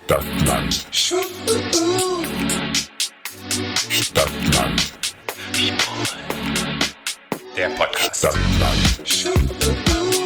Stadtland. Stadtland. Der Podcast. Stadtland. Stadtland.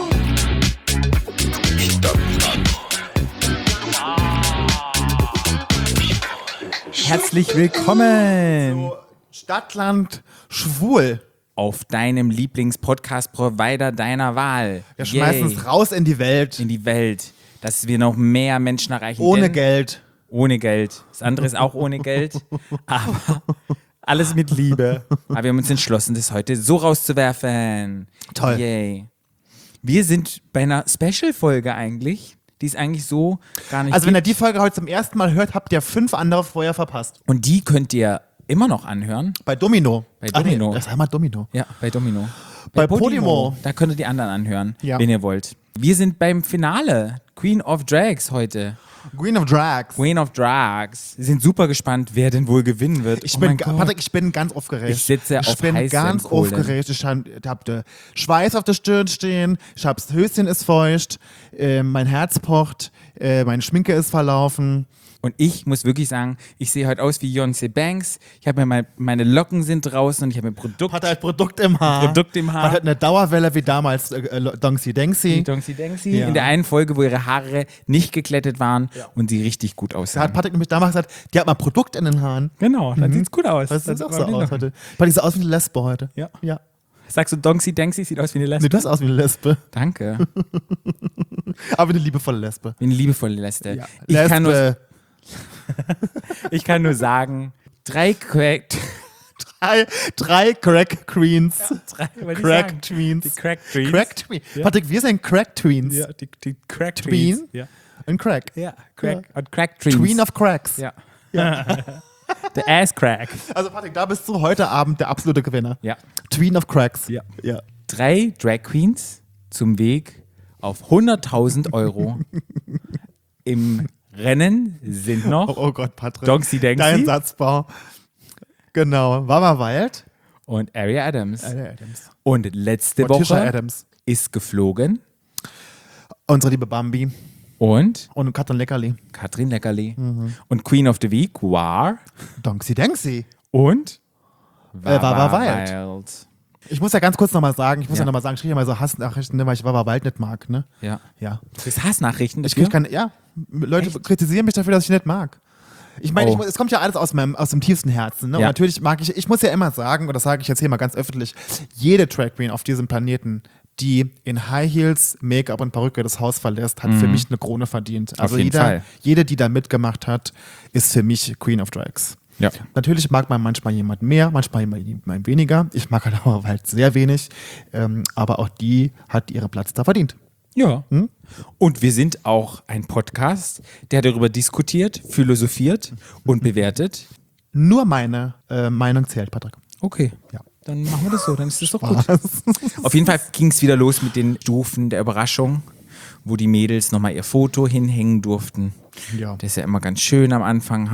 Herzlich willkommen Stadtland schwul. auf deinem Lieblings-Podcast-Provider deiner Wahl. Wir schmeißen es raus in die Welt. In die Welt, dass wir noch mehr Menschen erreichen. Ohne denn Geld. Ohne Geld. Das andere ist auch ohne Geld, aber alles mit Liebe. Aber wir haben uns entschlossen, das heute so rauszuwerfen. Toll. Yay. Wir sind bei einer Special-Folge eigentlich. Die ist eigentlich so gar nicht. Also wenn ihr die Folge heute zum ersten Mal hört, habt ihr 5 andere vorher verpasst. Und die könnt ihr immer noch anhören. Bei Domino. Bei Domino. Nee, das war mal Domino. Ja, bei Domino. Bei Podimo. Da könnt ihr die anderen anhören, Ja. wenn ihr wollt. Wir sind beim Finale. Queen of Drags heute. Queen of Drags. Queen of Drags. Wir sind super gespannt, wer denn wohl gewinnen wird. Ich Oh bin, mein Gott. Patrick, ich bin ganz aufgeregt. Ich sitze auf Ich bin heißen ganz Kohlen. aufgeregt. Ich habe Schweiß auf der Stirn stehen. Ich habe das Höschen ist feucht. Mein Herz pocht. Meine Schminke ist verlaufen. Und ich muss wirklich sagen, ich sehe heute aus wie Beyoncé Banks. Ich habe mir meine Locken sind draußen und ich habe mir Hat halt Produkt im Haar. Produkt im Haar. Hat halt eine Dauerwelle wie damals Donksy die Denksy. Donksy Denksy Ja. in der einen Folge, wo ihre Haare nicht geklettet waren und sie richtig gut Da hat aussahen. Patrick nämlich damals gesagt, die hat mal Produkt in den Haaren. Genau, dann sieht's gut aus. Das sieht Dann auch so die aus Locken. heute. Patrick sieht aus wie eine Lesbe heute. Ja. Ja. Sagst du, Donksy Denksy sieht aus wie eine Lesbe? Nee, du hast aus wie eine Lesbe. Danke. Aber eine liebevolle Lesbe. Wie eine liebevolle Lesbe. Ja. Ich kann nur sagen, drei Drei Crack Queens. Crack Tweens. Die Crack Tweens. Crack Tweens. Ja. Patrick, wir sind Crack Tweens. Ja, die Crack Tween. Tweens. Ja, Und Crack. ja Crack. Und Crack Tweens. Queen of Cracks. Ja. Der Ass Crack. Also Patrick, da bist du heute Abend der absolute Gewinner. Ja. Tween of Cracks. Ja. Ja. 3 Drag Queens zum Weg auf 100.000 Euro. Im Rennen sind noch Oh Gott, Patrick. Donksy Denksy. Dein Satzbau. Genau. Mama Wild. und Aria Adams. Adams. Und letzte Und Tisha Woche Adams. ist geflogen Unsere liebe Bambi. und Und Katrin Leckerli. Katrin Leckerli. Und Queen of the Week war Donksy Denksy. und Wawa Wild. Ich muss ja ganz kurz nochmal sagen, ich kriege ja mal so Hassnachrichten, ne, weil ich Wawa Wild nicht mag, ne? Ja. Ja. Das Hassnachrichten. Ich kriege keine, ja, Leute kritisieren mich dafür, dass ich nicht mag. Ich meine, Oh. es kommt ja alles aus dem tiefsten Herzen, ne? Ja. Und natürlich mag ich muss ja immer sagen, und das sage ich jetzt hier mal ganz öffentlich, jede Drag Queen auf diesem Planeten, die in High Heels, Make-up und Perücke das Haus verlässt, hat für mich eine Krone verdient. Also jeden Fall. jede, die da mitgemacht hat, ist für mich Queen of Drags. Ja. Natürlich mag man manchmal jemand mehr, manchmal jemand weniger. Ich mag halt aber halt sehr wenig. Aber auch die hat ihren Platz da verdient. Ja. Und wir sind auch ein Podcast, der darüber diskutiert, philosophiert und bewertet. Nur meine Meinung zählt, Patrick. Okay. Ja. Dann machen wir das so, dann ist das doch gut. Was? Auf jeden Fall ging es wieder los mit den Stufen der Überraschung, wo die Mädels nochmal ihr Foto hinhängen durften. Ja. Das ist ja immer ganz schön am Anfang,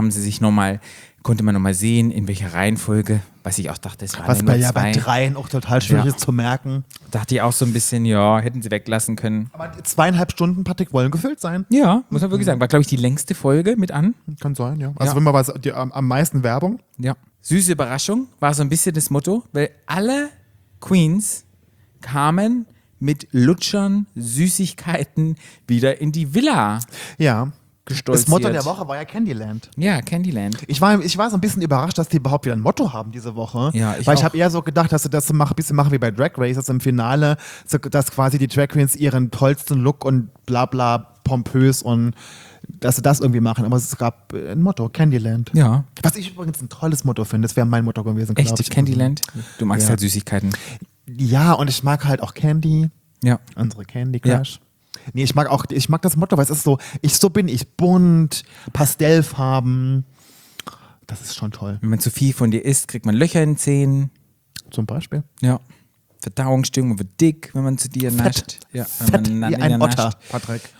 konnte man nochmal sehen, in welcher Reihenfolge, was ich auch dachte, es waren Was ja bei, nur ja, bei zwei. dreien auch total schwierig Ja. ist zu merken. Dachte ich auch so ein bisschen, ja, hätten sie weglassen können. Aber 2,5 Stunden, Patrick, wollen gefüllt sein. Ja, muss man wirklich sagen. War, glaube ich, die längste Folge mit an. Kann sein, ja. Also Ja. wenn man was, am meisten Werbung. Ja. Süße Überraschung war so ein bisschen das Motto, weil alle Queens kamen mit Lutschern, Süßigkeiten wieder in die Villa Ja. gestolziert. Das Motto der Woche war ja Candyland. Ja, Candyland. Ich war so ein bisschen überrascht, dass die überhaupt wieder ein Motto haben diese Woche. Ja, ich Weil ich auch. habe eher so gedacht, dass sie das ein bisschen machen wie bei Drag Race, dass im Finale, so, dass quasi die Drag Queens ihren tollsten Look und bla bla pompös und dass sie das irgendwie machen. Aber es gab ein Motto, Candyland. Ja. Was ich übrigens ein tolles Motto finde, das wäre mein Motto gewesen, glaube Echt, ich. Candyland? Du magst Ja. halt Süßigkeiten. Ja, und ich mag halt auch Candy, Ja. unsere Candy Crush. Nee, ich mag das Motto, weil es ist so, so bin ich, bunt, Pastellfarben. Das ist schon toll. Wenn man zu viel von dir isst, kriegt man Löcher in den Zähnen. Zum Beispiel. Ja. Verdauungsstörung, man wird dick, wenn man zu dir nascht. Ja, wenn Fett man wie in ein dir Otter, nascht. Patrick. Ja.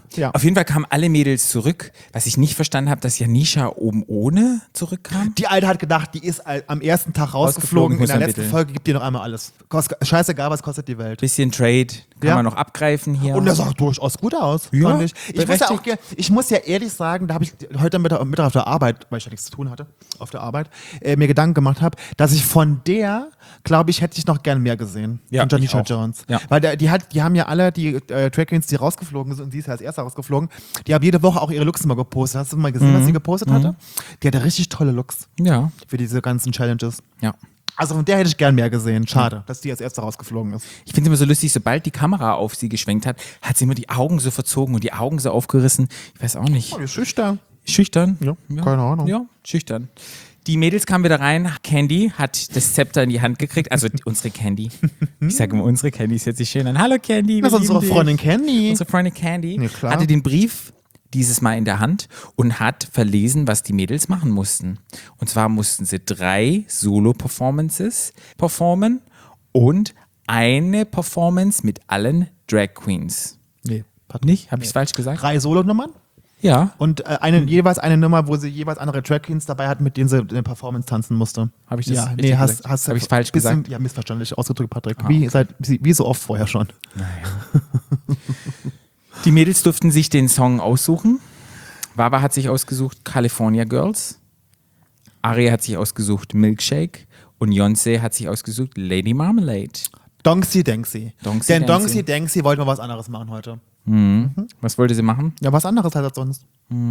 Ja. Auf jeden Fall kamen alle Mädels zurück. Was ich nicht verstanden habe, dass Janisha oben ohne zurückkam. Die Alte hat gedacht, die ist am ersten Tag Rausgeflogen, rausgeflogen. In der muss letzten bitte. Folge gibt die noch einmal alles. Scheißegal, was kostet die Welt. Bisschen Trade kann Ja. man noch abgreifen hier. Und das sah durchaus gut aus. Ja, fand ich. berechtigt. Ich muss ja ehrlich sagen, da habe ich heute Mittag auf der Arbeit, weil ich ja nichts zu tun hatte, auf der Arbeit, mir Gedanken gemacht habe, dass ich von der, glaube ich, hätte ich noch gern mehr gesehen. Ja, von Janisha ich auch. Jones. Ja. Weil die haben ja alle, die Drag Queens, die rausgeflogen sind, und sie ist ja als erste rausgeflogen, die haben jede Woche auch ihre Looks immer gepostet. Hast du mal gesehen, was sie gepostet hatte? Die hatte richtig tolle Looks Ja, für diese ganzen Challenges. ja. Also von der hätte ich gern mehr gesehen. Schade, dass die als erste rausgeflogen ist. Ich finde es immer so lustig, sobald die Kamera auf sie geschwenkt hat, hat sie immer die Augen so verzogen und die Augen so aufgerissen. Ich weiß auch nicht. Oh, die ist schüchtern. Schüchtern? Ja, keine Ahnung. Ja, schüchtern. Die Mädels kamen wieder rein. Candy hat das Zepter in die Hand gekriegt. Also unsere Candy. Ich sage immer unsere Candy, es hört sich schön an. Hallo Candy. Das ist wir unsere lieben Freundin dich. Candy. Unsere Freundin Candy Ja, klar. hatte den Brief dieses Mal in der Hand und hat verlesen, was die Mädels machen mussten. Und zwar mussten sie 3 Solo-Performances performen und eine Performance mit allen Drag Queens. Nee, Nicht? Habe ich es falsch gesagt? 3 Solo-Nummern Ja. und jeweils eine Nummer, wo sie jeweils andere Drag Queens dabei hat, mit denen sie eine Performance tanzen musste. Hab ich das ja, richtig nee, gesagt? hast Hab ich's falsch bisschen, gesagt? Ja, missverständlich ausgedrückt, Patrick. Wie so oft vorher schon. Die Mädels durften sich den Song aussuchen. Wawa hat sich ausgesucht California Girls. Aria hat sich ausgesucht Milkshake. Und Beyoncé hat sich ausgesucht Lady Marmalade. Donksy Denksy. Donksy Denn Denksy. Donksy Denksy wollten wir was anderes machen heute. Was wollte sie machen? Ja, was anderes halt als sonst.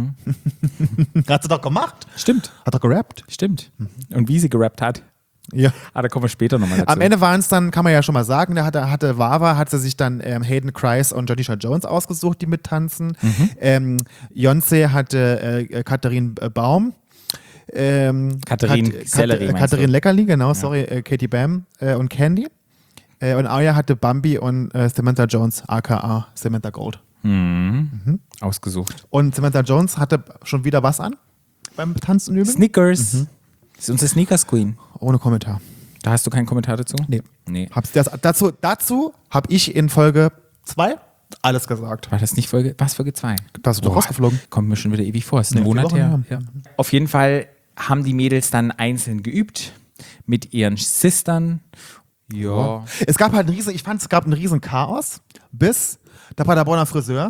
Hat sie doch gemacht. Stimmt, Hat doch gerappt. stimmt. Und wie sie gerappt hat, Ja. da kommen wir später nochmal dazu. Am Ende waren es dann, kann man ja schon mal sagen, da hatte Wawa, hat sie sich dann Hayden Christ und Janisha Jones ausgesucht, die mittanzen. Beyoncé hatte Katharin Baum. Katharin Sellerie, meinst Katharin du? Leckerli, genau, sorry, Katie Bam und Candy. Und Aria hatte Bambi und Samantha Jones, aka Samantha Gold. Ausgesucht. Und Samantha Jones hatte schon wieder was an beim Tanzen üben? Sneakers. Das ist unsere Sneakers Queen. Ohne Kommentar. Da hast du keinen Kommentar dazu? Nee. Nee. Dazu habe ich in Folge 2 alles gesagt. War das nicht Folge 2? Da ist du doch rausgeflogen. Kommt mir schon wieder ewig vor. Ist ein Nee, 4 Monat Wochen her. her. Ja. Auf jeden Fall haben die Mädels dann einzeln geübt mit ihren Sistern. Ja. Es gab halt ich fand, es gab einen riesen Chaos, bis da war der Bonner Friseur,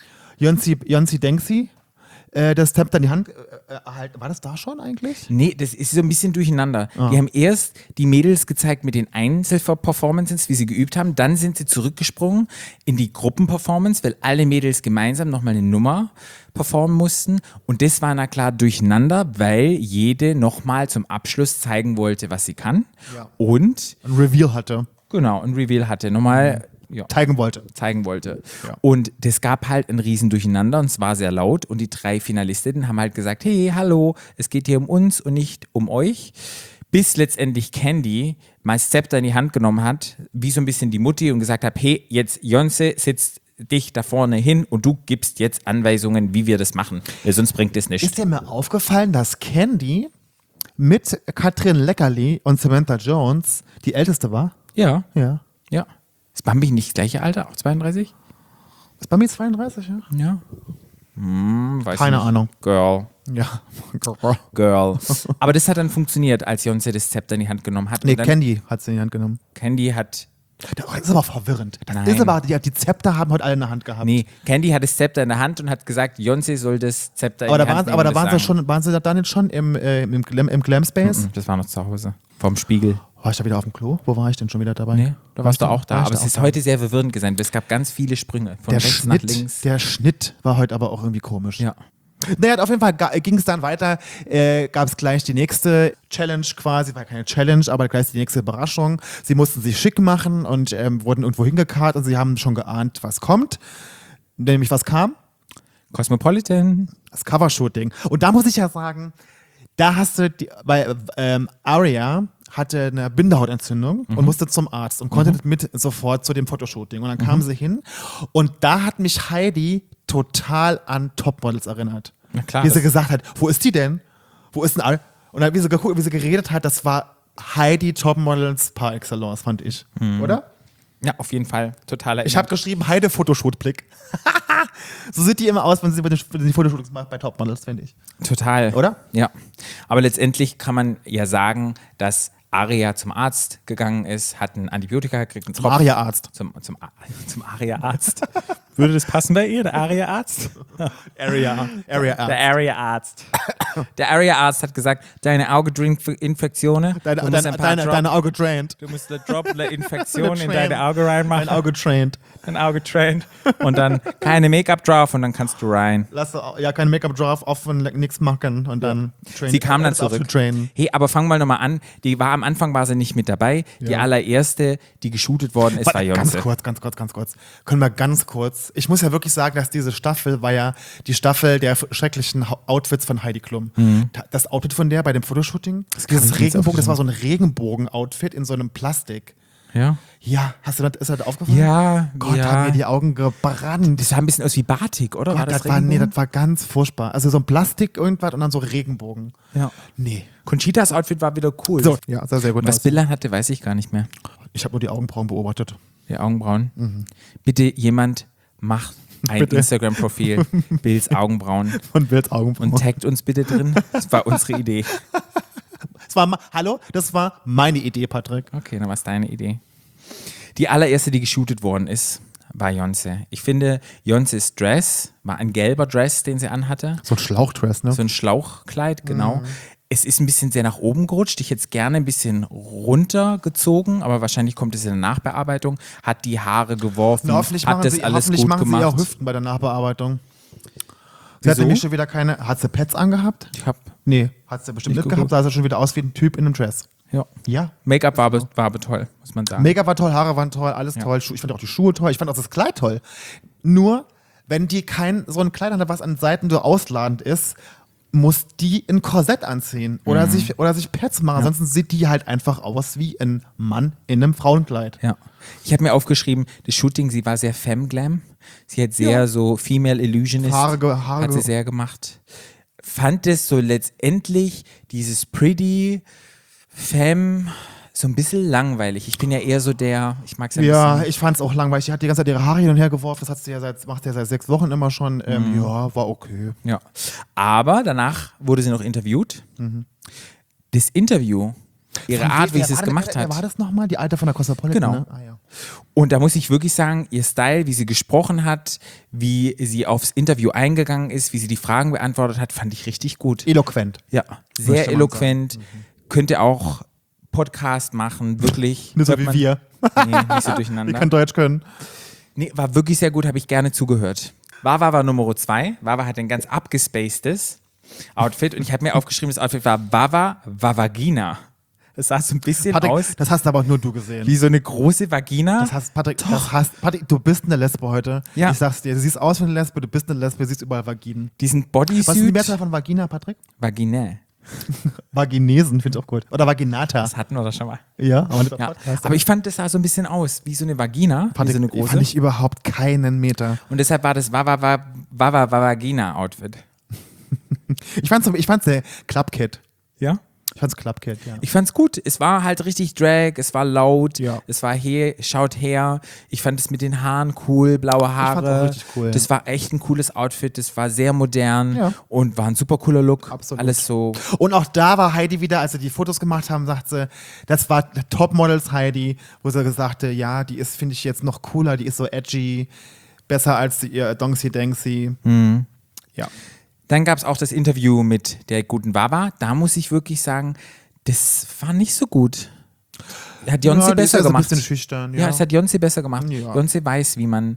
Jonsi Denksy, das Zepter in die Hand erhalten. War das da schon eigentlich? Nee, das ist so ein bisschen durcheinander. Die haben erst die Mädels gezeigt mit den Einzelperformances, wie sie geübt haben. Dann sind sie zurückgesprungen in die Gruppenperformance, weil alle Mädels gemeinsam nochmal eine Nummer performen mussten. Und das war na klar durcheinander, weil jede nochmal zum Abschluss zeigen wollte, was sie kann. Ja. Und, Ein Reveal hatte, genau, ein Reveal hatte. Nochmal, zeigen wollte. zeigen wollte. Ja. Und das gab halt ein riesen Durcheinander und es war sehr laut und die 3 Finalistinnen haben halt gesagt, hey, hallo, es geht hier um uns und nicht um euch. Bis letztendlich Candy mal das Zepter in die Hand genommen hat, wie so ein bisschen die Mutti und gesagt hat, hey, jetzt Beyoncé sitzt dich da vorne hin und du gibst jetzt Anweisungen, wie wir das machen, weil sonst bringt es nichts. Ist dir mir aufgefallen, dass Candy mit Katrin Leckerli und Samantha Jones die älteste war? Ja, Ja. ja. Ist Bambi nicht das gleiche Alter, auch 32? Ist bei mir 32, ja? Ja. Weiß Keine nicht. Ahnung. Girl. Ja. Girl. Aber das hat dann funktioniert, als Beyoncé das Zepter in die Hand genommen hat. Nee, Und dann Candy hat sie in die Hand genommen. Candy hat. Das ist aber verwirrend. Das Nein. ist aber, die Zepter haben heute alle in der Hand gehabt. Nee, Candy hat das Zepter in der Hand und hat gesagt, Beyoncé soll das Zepter Aber in da die Hand nehmen. waren und das sagen. waren sie da nicht schon im Glam Space? Das war noch zu Hause. Vorm Spiegel. War ich da wieder auf dem Klo? Wo war ich denn schon wieder dabei? Nee, da warst du auch da. War ich Aber es auch ist da? heute sehr verwirrend gewesen. Es gab ganz viele Sprünge. Von rechts nach links. Der Schnitt war heute aber auch irgendwie komisch. Ja. Naja, auf jeden Fall ging es dann weiter, gab es gleich die nächste Challenge quasi, war keine Challenge, aber gleich die nächste Überraschung. Sie mussten sich schick machen und wurden irgendwo hingekarrt und sie haben schon geahnt, was kommt. Nämlich, was kam? Cosmopolitan. Das Covershooting. Und da muss ich ja sagen, da hast du, weil Aria hatte eine Bindehautentzündung und musste zum Arzt und konnte mit sofort zu dem Fotoshooting. Und dann kam sie hin und da hat mich Heidi total an Topmodels erinnert. Na klar, Wie sie das- gesagt hat, wo ist die denn? Wo ist denn Aria? Und dann, wie sie geguckt, wie sie geredet hat, das war Heidi Topmodels par excellence, fand ich. Oder? Ja, auf jeden Fall. Totaler Ich habe geschrieben, Heide-Fotoshoot-Blick. So sieht die immer aus, wenn sie die Fotoshootings macht bei Topmodels, finde ich. Total. Oder? Ja. Aber letztendlich kann man ja sagen, dass Aria zum Arzt gegangen ist, hat ein Antibiotika gekriegt. Einen Zum Aria-Arzt. Zum Aria-Arzt. Würde das passen bei ihr, der Aria-Arzt? Area-Arzt. Der Aria-Arzt. Der Aria-Arzt hat gesagt, deine Auge-Infektionen. Deine Auge trained. Du musst eine Droplet-Infektion in deine Auge reinmachen. Dein Auge trained. Dein Auge trained. Und dann keine Make-up drauf und dann kannst du rein. Kein Make-up drauf, offen, nichts machen und dann trainen. Sie kam dann zurück. Hey, aber fang mal nochmal an. Am Anfang war sie nicht mit dabei. Die allererste, die geshootet worden ist, war Jonse. Ganz kurz. Können wir ganz kurz. Ich muss ja wirklich sagen, dass diese Staffel war ja die Staffel der schrecklichen Outfits von Heidi Klum. Das Outfit von der bei dem Fotoshooting, dieses Regenbogen, das war so ein Regenbogen-Outfit in so einem Plastik. Ja. Ja, ist dir das aufgefallen? Ja. Gott, ja. haben mir die Augen gebrannt. Das sah ein bisschen aus wie Batik, oder? Gott, das war ganz furchtbar. Also so ein Plastik irgendwas und dann so Regenbogen. Ja. Nee. Conchitas Outfit war wieder cool. So, ja, sah sehr gut Was aus. Billa hatte, weiß ich gar nicht mehr. Ich habe nur die Augenbrauen beobachtet. Die Augenbrauen. Bitte jemand macht ein Instagram-Profil, Bills Augenbrauen Von Bills Augenbrauen. und taggt uns bitte drin. Das war unsere Idee. Das war meine Idee, Patrick. Okay, dann war es deine Idee. Die allererste, die geshootet worden ist, war Jonse. Ich finde, Jonses Dress war ein gelber Dress, den sie anhatte. So ein Schlauchdress, ne? So ein Schlauchkleid, genau. Es ist ein bisschen sehr nach oben gerutscht. Ich hätte es gerne ein bisschen runtergezogen, aber wahrscheinlich kommt es in der Nachbearbeitung. Hat die Haare geworfen, Hoffentlich hat machen das sie, alles hoffentlich gut machen sie gemacht. auch Hüften bei der Nachbearbeitung. Sie hat Wieso? nämlich schon wieder keine. Hat sie Pets angehabt? Ich hab, Nee, hat sie bestimmt Nicht nicht gehabt. Da sah sie schon wieder aus wie ein Typ in einem Dress. ja. Ja. Make-up war aber toll, muss man sagen. Make-up war toll, Haare waren toll, alles toll. Ich fand auch die Schuhe toll. Ich fand auch das Kleid toll. Nur, wenn die so ein Kleid hat, was an den Seiten so ausladend ist, muss die ein Korsett anziehen oder sich Pads machen. Ansonsten sieht die halt einfach aus wie ein Mann in einem Frauenkleid. Ja. Ich habe mir aufgeschrieben, das Shooting, sie war sehr Femme-Glam. Sie hat sehr so Female Illusionist. Haare hat sie sehr gemacht. Fand es so letztendlich dieses Pretty Femme so ein bisschen langweilig. Ich bin ja eher so ich mag es ja ein Ja, bisschen. ich fand es auch langweilig. Die hat die ganze Zeit ihre Haare hin und her geworfen. Das macht sie ja seit 6 Wochen immer schon. Ja, war okay. Ja. Aber danach wurde sie noch interviewt. Das Interview, ihre Art, wie sie es gemacht hat. Wer war das nochmal? Die Alte von der Cosmopolitan? Genau. Ne? Ah, ja. Und da muss ich wirklich sagen, ihr Style, wie sie gesprochen hat, wie sie aufs Interview eingegangen ist, wie sie die Fragen beantwortet hat, fand ich richtig gut. Eloquent. Ja, sehr Möchte man eloquent. Könnte auch Podcast machen, wirklich. Nicht so Hört wie man- wir. Nee, nicht so Die durcheinander. kann Deutsch können. Nee, war wirklich sehr gut, habe ich gerne zugehört. Wawa war Nummer 2. Wawa hat ein ganz abgespacedes Outfit und ich habe mir aufgeschrieben, das Outfit war Vavagina. Das sah so ein bisschen Patrick, aus das hast aber auch nur du gesehen. wie so eine große Vagina. Patrick, du bist eine Lesbe heute. Ja. Ich sag's dir, du siehst aus wie eine Lesbe, du bist eine Lesbe, du siehst überall Vaginen. Diesen Was ist die Bodysuit. Mehrzahl von Vagina, Patrick? Vagina. Vaginesen, finde ich auch gut. Oder Vaginata. Das hatten wir doch schon mal. Ja, aber nicht beim Ja. Podcast. Aber ich fand, das sah so ein bisschen aus wie so eine Vagina, wie so eine große. Fand ich überhaupt keinen Meter. Und deshalb war das Vagina-Outfit. Ich fand's der Clubkit. Ja? Ich fand's Clubkit, ja. Ich fand's gut. Es war halt richtig Drag, es war laut, Ja. es war schaut her. Ich fand es mit den Haaren cool, blaue Haare. fand's auch richtig cool. Das war echt ein cooles Outfit, das war sehr modern Ja. und war ein super cooler Look. Absolut. Alles so. Und auch da war Heidi wieder, als sie die Fotos gemacht haben, sagt sie, das war Topmodels Heidi, wo sie sagte, ja, die ist, finde ich jetzt noch cooler, die ist so edgy, besser als ihr Donksy Danksy. Ja. Dann gab es auch das Interview mit der guten Wawa. Da muss ich wirklich sagen, das war nicht so gut. Hat Jonse Ja, die ist besser ja so ein gemacht. bisschen schüchtern, Ja, ja. es hat Jonse besser gemacht. Ja. Jonse weiß, wie man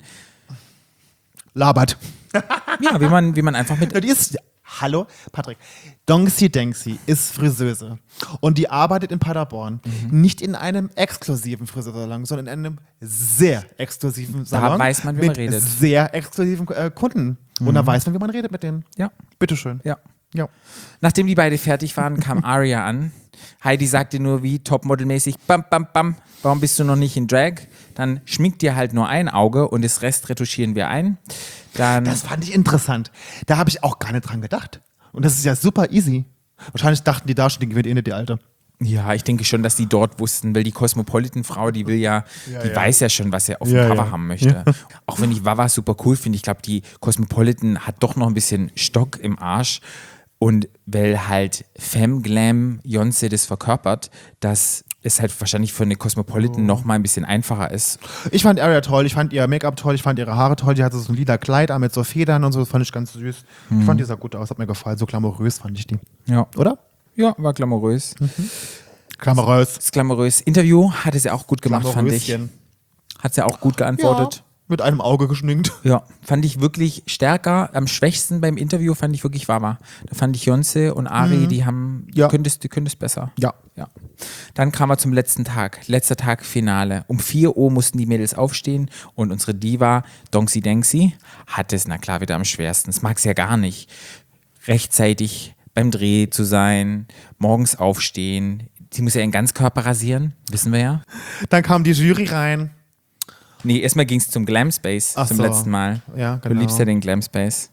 Labert. einfach mit. Ja, die ist, hallo, Patrick. Donksy Danksy ist Friseuse und die arbeitet in Paderborn. Nicht in einem exklusiven Friseursalon, sondern in einem sehr exklusiven Salon. weiß man, wie man mit redet. sehr exklusiven Kunden. Und da weiß man, wie man redet mit denen. Ja. Bitteschön. Ja. Ja. Nachdem die beide fertig waren, kam Aria an. Heidi sagte nur wie topmodelmäßig, bam, bam, bam, warum bist du noch nicht in Drag? Dann schminkt dir halt nur ein Auge und das Rest retuschieren wir ein. Dann Das fand ich interessant. Da habe ich auch gar nicht dran gedacht. Und das ist ja super easy. Wahrscheinlich dachten die da schon, die gewinnt eh nicht die Alte. Ja, ich denke schon, dass die dort wussten, weil die Cosmopolitan-Frau, die will ja, die weiß ja schon, was er auf dem Cover haben möchte. Auch wenn ich Wawa super cool finde, ich glaube, die Cosmopolitan hat doch noch ein bisschen Stock im Arsch. Und weil halt Femme-Glam Beyoncé das verkörpert, dass es halt wahrscheinlich für eine Cosmopolitan noch mal ein bisschen einfacher ist. Ich fand Aria toll, ich fand ihr Make-up toll, ich fand ihre Haare toll, die hatte so ein lila Kleid an mit so Federn und so, das fand ich ganz süß. Ich fand die sah gut aus, hat mir gefallen, so glamourös fand ich die. Ja. Oder? Ja, war glamourös. Glamourös. Das glamourös Interview hatte sie auch gut gemacht, fand ich. Glamouröschen. Hat sie auch gut geantwortet. Ja, mit einem Auge geschminkt. Ja, fand ich wirklich stärker. Am schwächsten beim Interview fand ich wirklich Wawa. Da fand ich Beyoncé und Ari, die können das besser. Ja. Dann kamen wir zum letzter Tag Finale. Um 4 Uhr mussten die Mädels aufstehen und unsere Diva Donxi Denxi hat es, na klar, wieder am schwersten. Das mag sie ja gar nicht. Rechtzeitig beim Dreh zu sein, morgens aufstehen. Sie muss ja ihren Ganzkörper rasieren, wissen wir ja. Dann kam die Jury rein. Nee, erstmal ging es zum Glam Space zum letzten Mal. Ja, Du genau. liebst ja den Glam Space.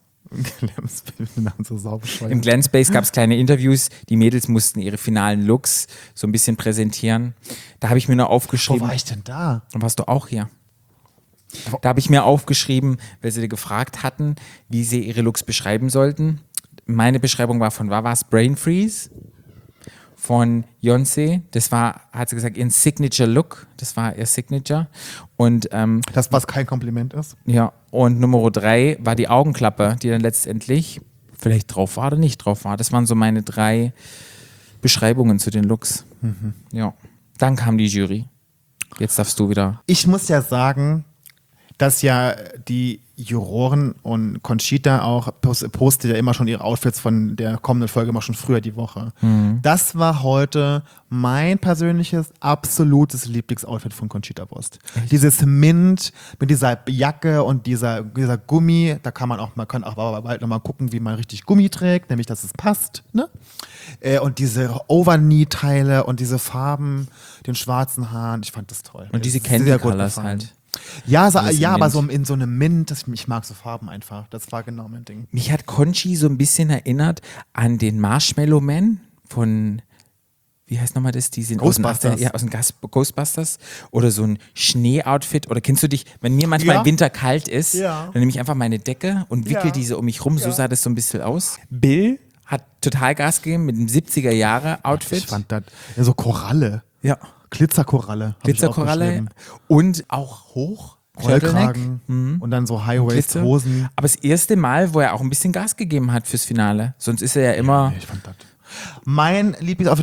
so saubescheuert. Im Glam Space gab es kleine Interviews. Die Mädels mussten ihre finalen Looks so ein bisschen präsentieren. Da habe ich mir nur Wo aufgeschrieben. war ich denn da? Dann warst du auch hier. Da habe ich mir aufgeschrieben, weil sie gefragt hatten, wie sie ihre Looks beschreiben sollten. Meine Beschreibung war von Wawas Brain Freeze, von Beyoncé. Das war, hat sie gesagt, ihren Signature Look. Das war ihr Signature. Und Das, was kein Kompliment ist. ja, und Nummer 3 war die Augenklappe, die dann letztendlich vielleicht drauf war oder nicht drauf war. Das waren so meine 3 Beschreibungen zu den Looks. Ja. Dann kam die Jury. Jetzt darfst du wieder. Ich muss ja sagen, dass ja die Juroren und Conchita auch postet ja immer schon ihre Outfits von der kommenden Folge immer schon früher die Woche. Das war heute mein persönliches, absolutes Lieblingsoutfit von Conchita Wurst. Dieses Mint mit dieser Jacke und dieser Gummi, da kann man auch bald nochmal gucken, wie man richtig Gummi trägt, nämlich dass es passt. Ne? Und diese Overknee-Teile und diese Farben, den schwarzen Haaren, ich fand das toll. Und diese Das ist sehr gut Candy-Colors gefallen. halt. Ja, Alles aber Mint. so in so einem Mint, ich mag so Farben einfach. Das war genau mein Ding. Mich hat Conchi so ein bisschen erinnert an den Marshmallow Man von, wie heißt nochmal das? Die sind Ghostbusters. Aus den Ghostbusters. Oder so ein Schnee-Outfit. Oder kennst du dich, wenn mir manchmal im Winter kalt ist, dann nehme ich einfach meine Decke und wickel diese um mich rum. So sah das so ein bisschen aus. Bill hat total Gas gegeben mit dem 70er-Jahre-Outfit. Ich fand das so Koralle. Ja. Glitzerkoralle. hab ich Glitzerkoralle aufgeschrieben. und auch hoch. Rollkragen und dann so High-Waist-Hosen. Aber das erste Mal, wo er auch ein bisschen Gas gegeben hat fürs Finale. Sonst ist er ja immer. Ich fand das. Mein Lieblingsoutfit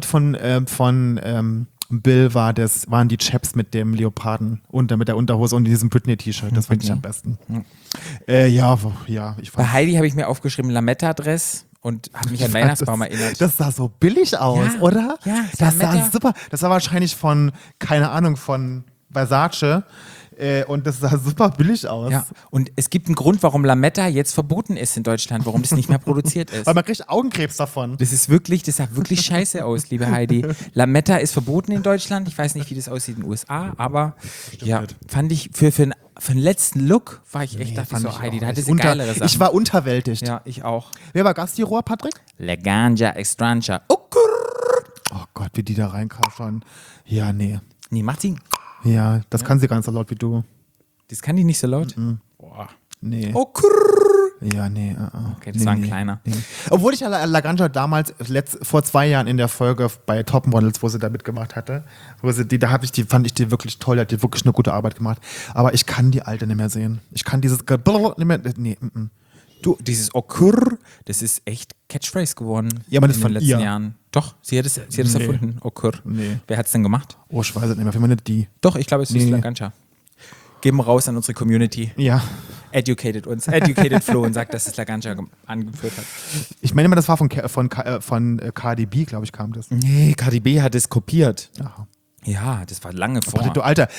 von Bill waren die Chaps mit dem Leoparden und mit der Unterhose und diesem Britney-T-Shirt. Das fand ich am besten. Ich Bei fand Heidi habe ich mir aufgeschrieben Lametta-Dress und habe mich an Weihnachtsbaum erinnert. Das sah so billig aus, Ja, oder? ja, das Lametta. sah super. Das war wahrscheinlich von, keine Ahnung, von Versace. Und das sah super billig aus. Ja, und es gibt einen Grund, warum Lametta jetzt verboten ist in Deutschland, warum das nicht mehr produziert ist. Weil man kriegt Augenkrebs davon. Das sah wirklich scheiße aus, liebe Heidi. Lametta ist verboten in Deutschland. Ich weiß nicht, wie das aussieht in den USA, aber ja, fand ich für den letzten Look war ich echt, dachte ich so, Heidi, da hatte sie geilere Sachen. Ich war unterwältigt. Ja, ich auch. Wer war Gastjuror, Patrick? Leganja Extrancha. Oh Gott, wie die da reinkraschern. Ja, nee. Nee, macht sie. Ja, das kann sie gar nicht so laut wie du. Das kann die nicht so laut. Boah. Nee. Oh, kurr. Ja, nee. Okay, das war ein kleiner. Nee. Obwohl ich Laganja damals vor 2 Jahren in der Folge bei Top Models, wo sie da mitgemacht hatte, fand ich die wirklich toll, hat die wirklich eine gute Arbeit gemacht. Aber ich kann die Alte nicht mehr sehen. Ich kann dieses nicht mehr. Nee. Du, dieses Okur, das ist echt Catchphrase geworden Ja, aber das in von den letzten ihr. Jahren. Doch, sie hat es erfunden, Okur. Nee. Wer hat es denn gemacht? Oh, ich weiß es nicht mehr. Für meine die. Doch, ich glaube, es ist Nee. Laganja. Geben wir raus an unsere Community. Ja. Educated Flo und sagt, dass es Laganja angeführt hat. Ich meine immer, das war von Cardi B, glaube ich, kam das. Nee, Cardi B hat es kopiert. Aha. Ja, das war lange vor. Du alter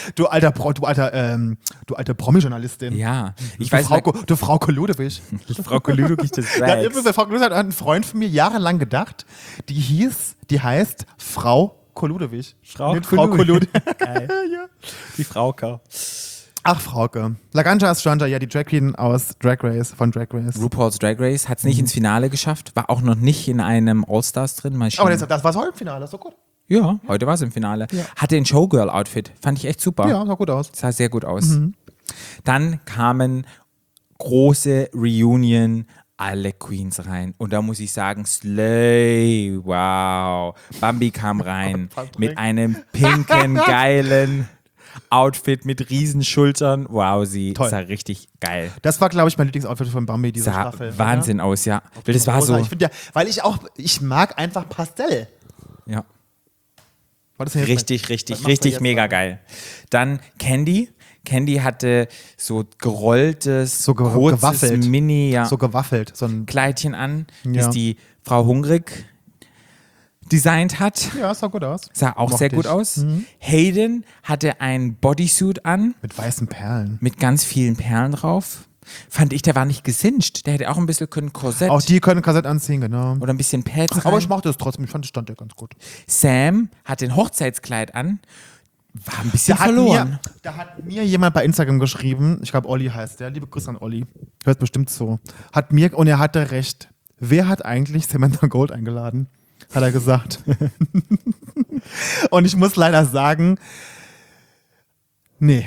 Promi-Journalistin. Ja, ich Du weiß, Frau Ludewig. Frau Koludowig des Ja, Drags. übrigens, Frau Koludewig hat ein Freund von mir jahrelang gedacht, die heißt Frau Koludewig. Nicht Frau Koludewig. Geil. Ja. Die Frauke. Ach, Frauke. Laganja Estranja, ja, die Drag Queen aus Drag Race, von Drag Race. RuPaul's Drag Race hat es nicht ins Finale geschafft, war auch noch nicht in einem All-Stars drin. Mal Aber schauen. das war das Halbfinale, ist doch gut. Ja, heute war sie im Finale. Hatte ein Showgirl-Outfit. Fand ich echt super. Ja, sah gut aus. Sah sehr gut aus. Dann kamen große Reunion, alle Queens rein. Und da muss ich sagen, Slay, wow. Bambi kam rein mit einem pinken, geilen Outfit mit Riesenschultern. Wow, sie Toll. sah richtig geil. Das war, glaube ich, mein Lieblingsoutfit von Bambi, diese Sah Staffel. Wahnsinn aus, ja. Weil das war so, Ich finde ja, weil ich mag einfach Pastell. ja. War das denn jetzt Richtig, was richtig, machst du richtig jetzt mega da? geil. Dann Candy. Candy hatte so gerolltes, So kurzes gewaffelt. Mini, ja, So gewaffelt. So ein, Kleidchen an, Ja. das die Frau Hungrig designt hat. ja, sah gut aus. Sah auch Mochte sehr gut ich. aus. Hayden hatte ein Bodysuit an Mit weißen Perlen. mit ganz vielen Perlen drauf. Fand ich, der war nicht gesinged. Der hätte auch ein bisschen können Korsett Auch die können Kassett anziehen, genau. oder ein bisschen Pads rein. Aber ich mochte es trotzdem. Ich fand, es stand ja ganz gut. Sam hatte ein Hochzeitskleid an. War ein bisschen verloren. Da hat mir jemand bei Instagram geschrieben, ich glaube Olli heißt der, liebe Grüße an Olli, hört bestimmt so, und er hatte recht. Wer hat eigentlich Samantha Gold eingeladen? Hat er gesagt. Und ich muss leider sagen, nee.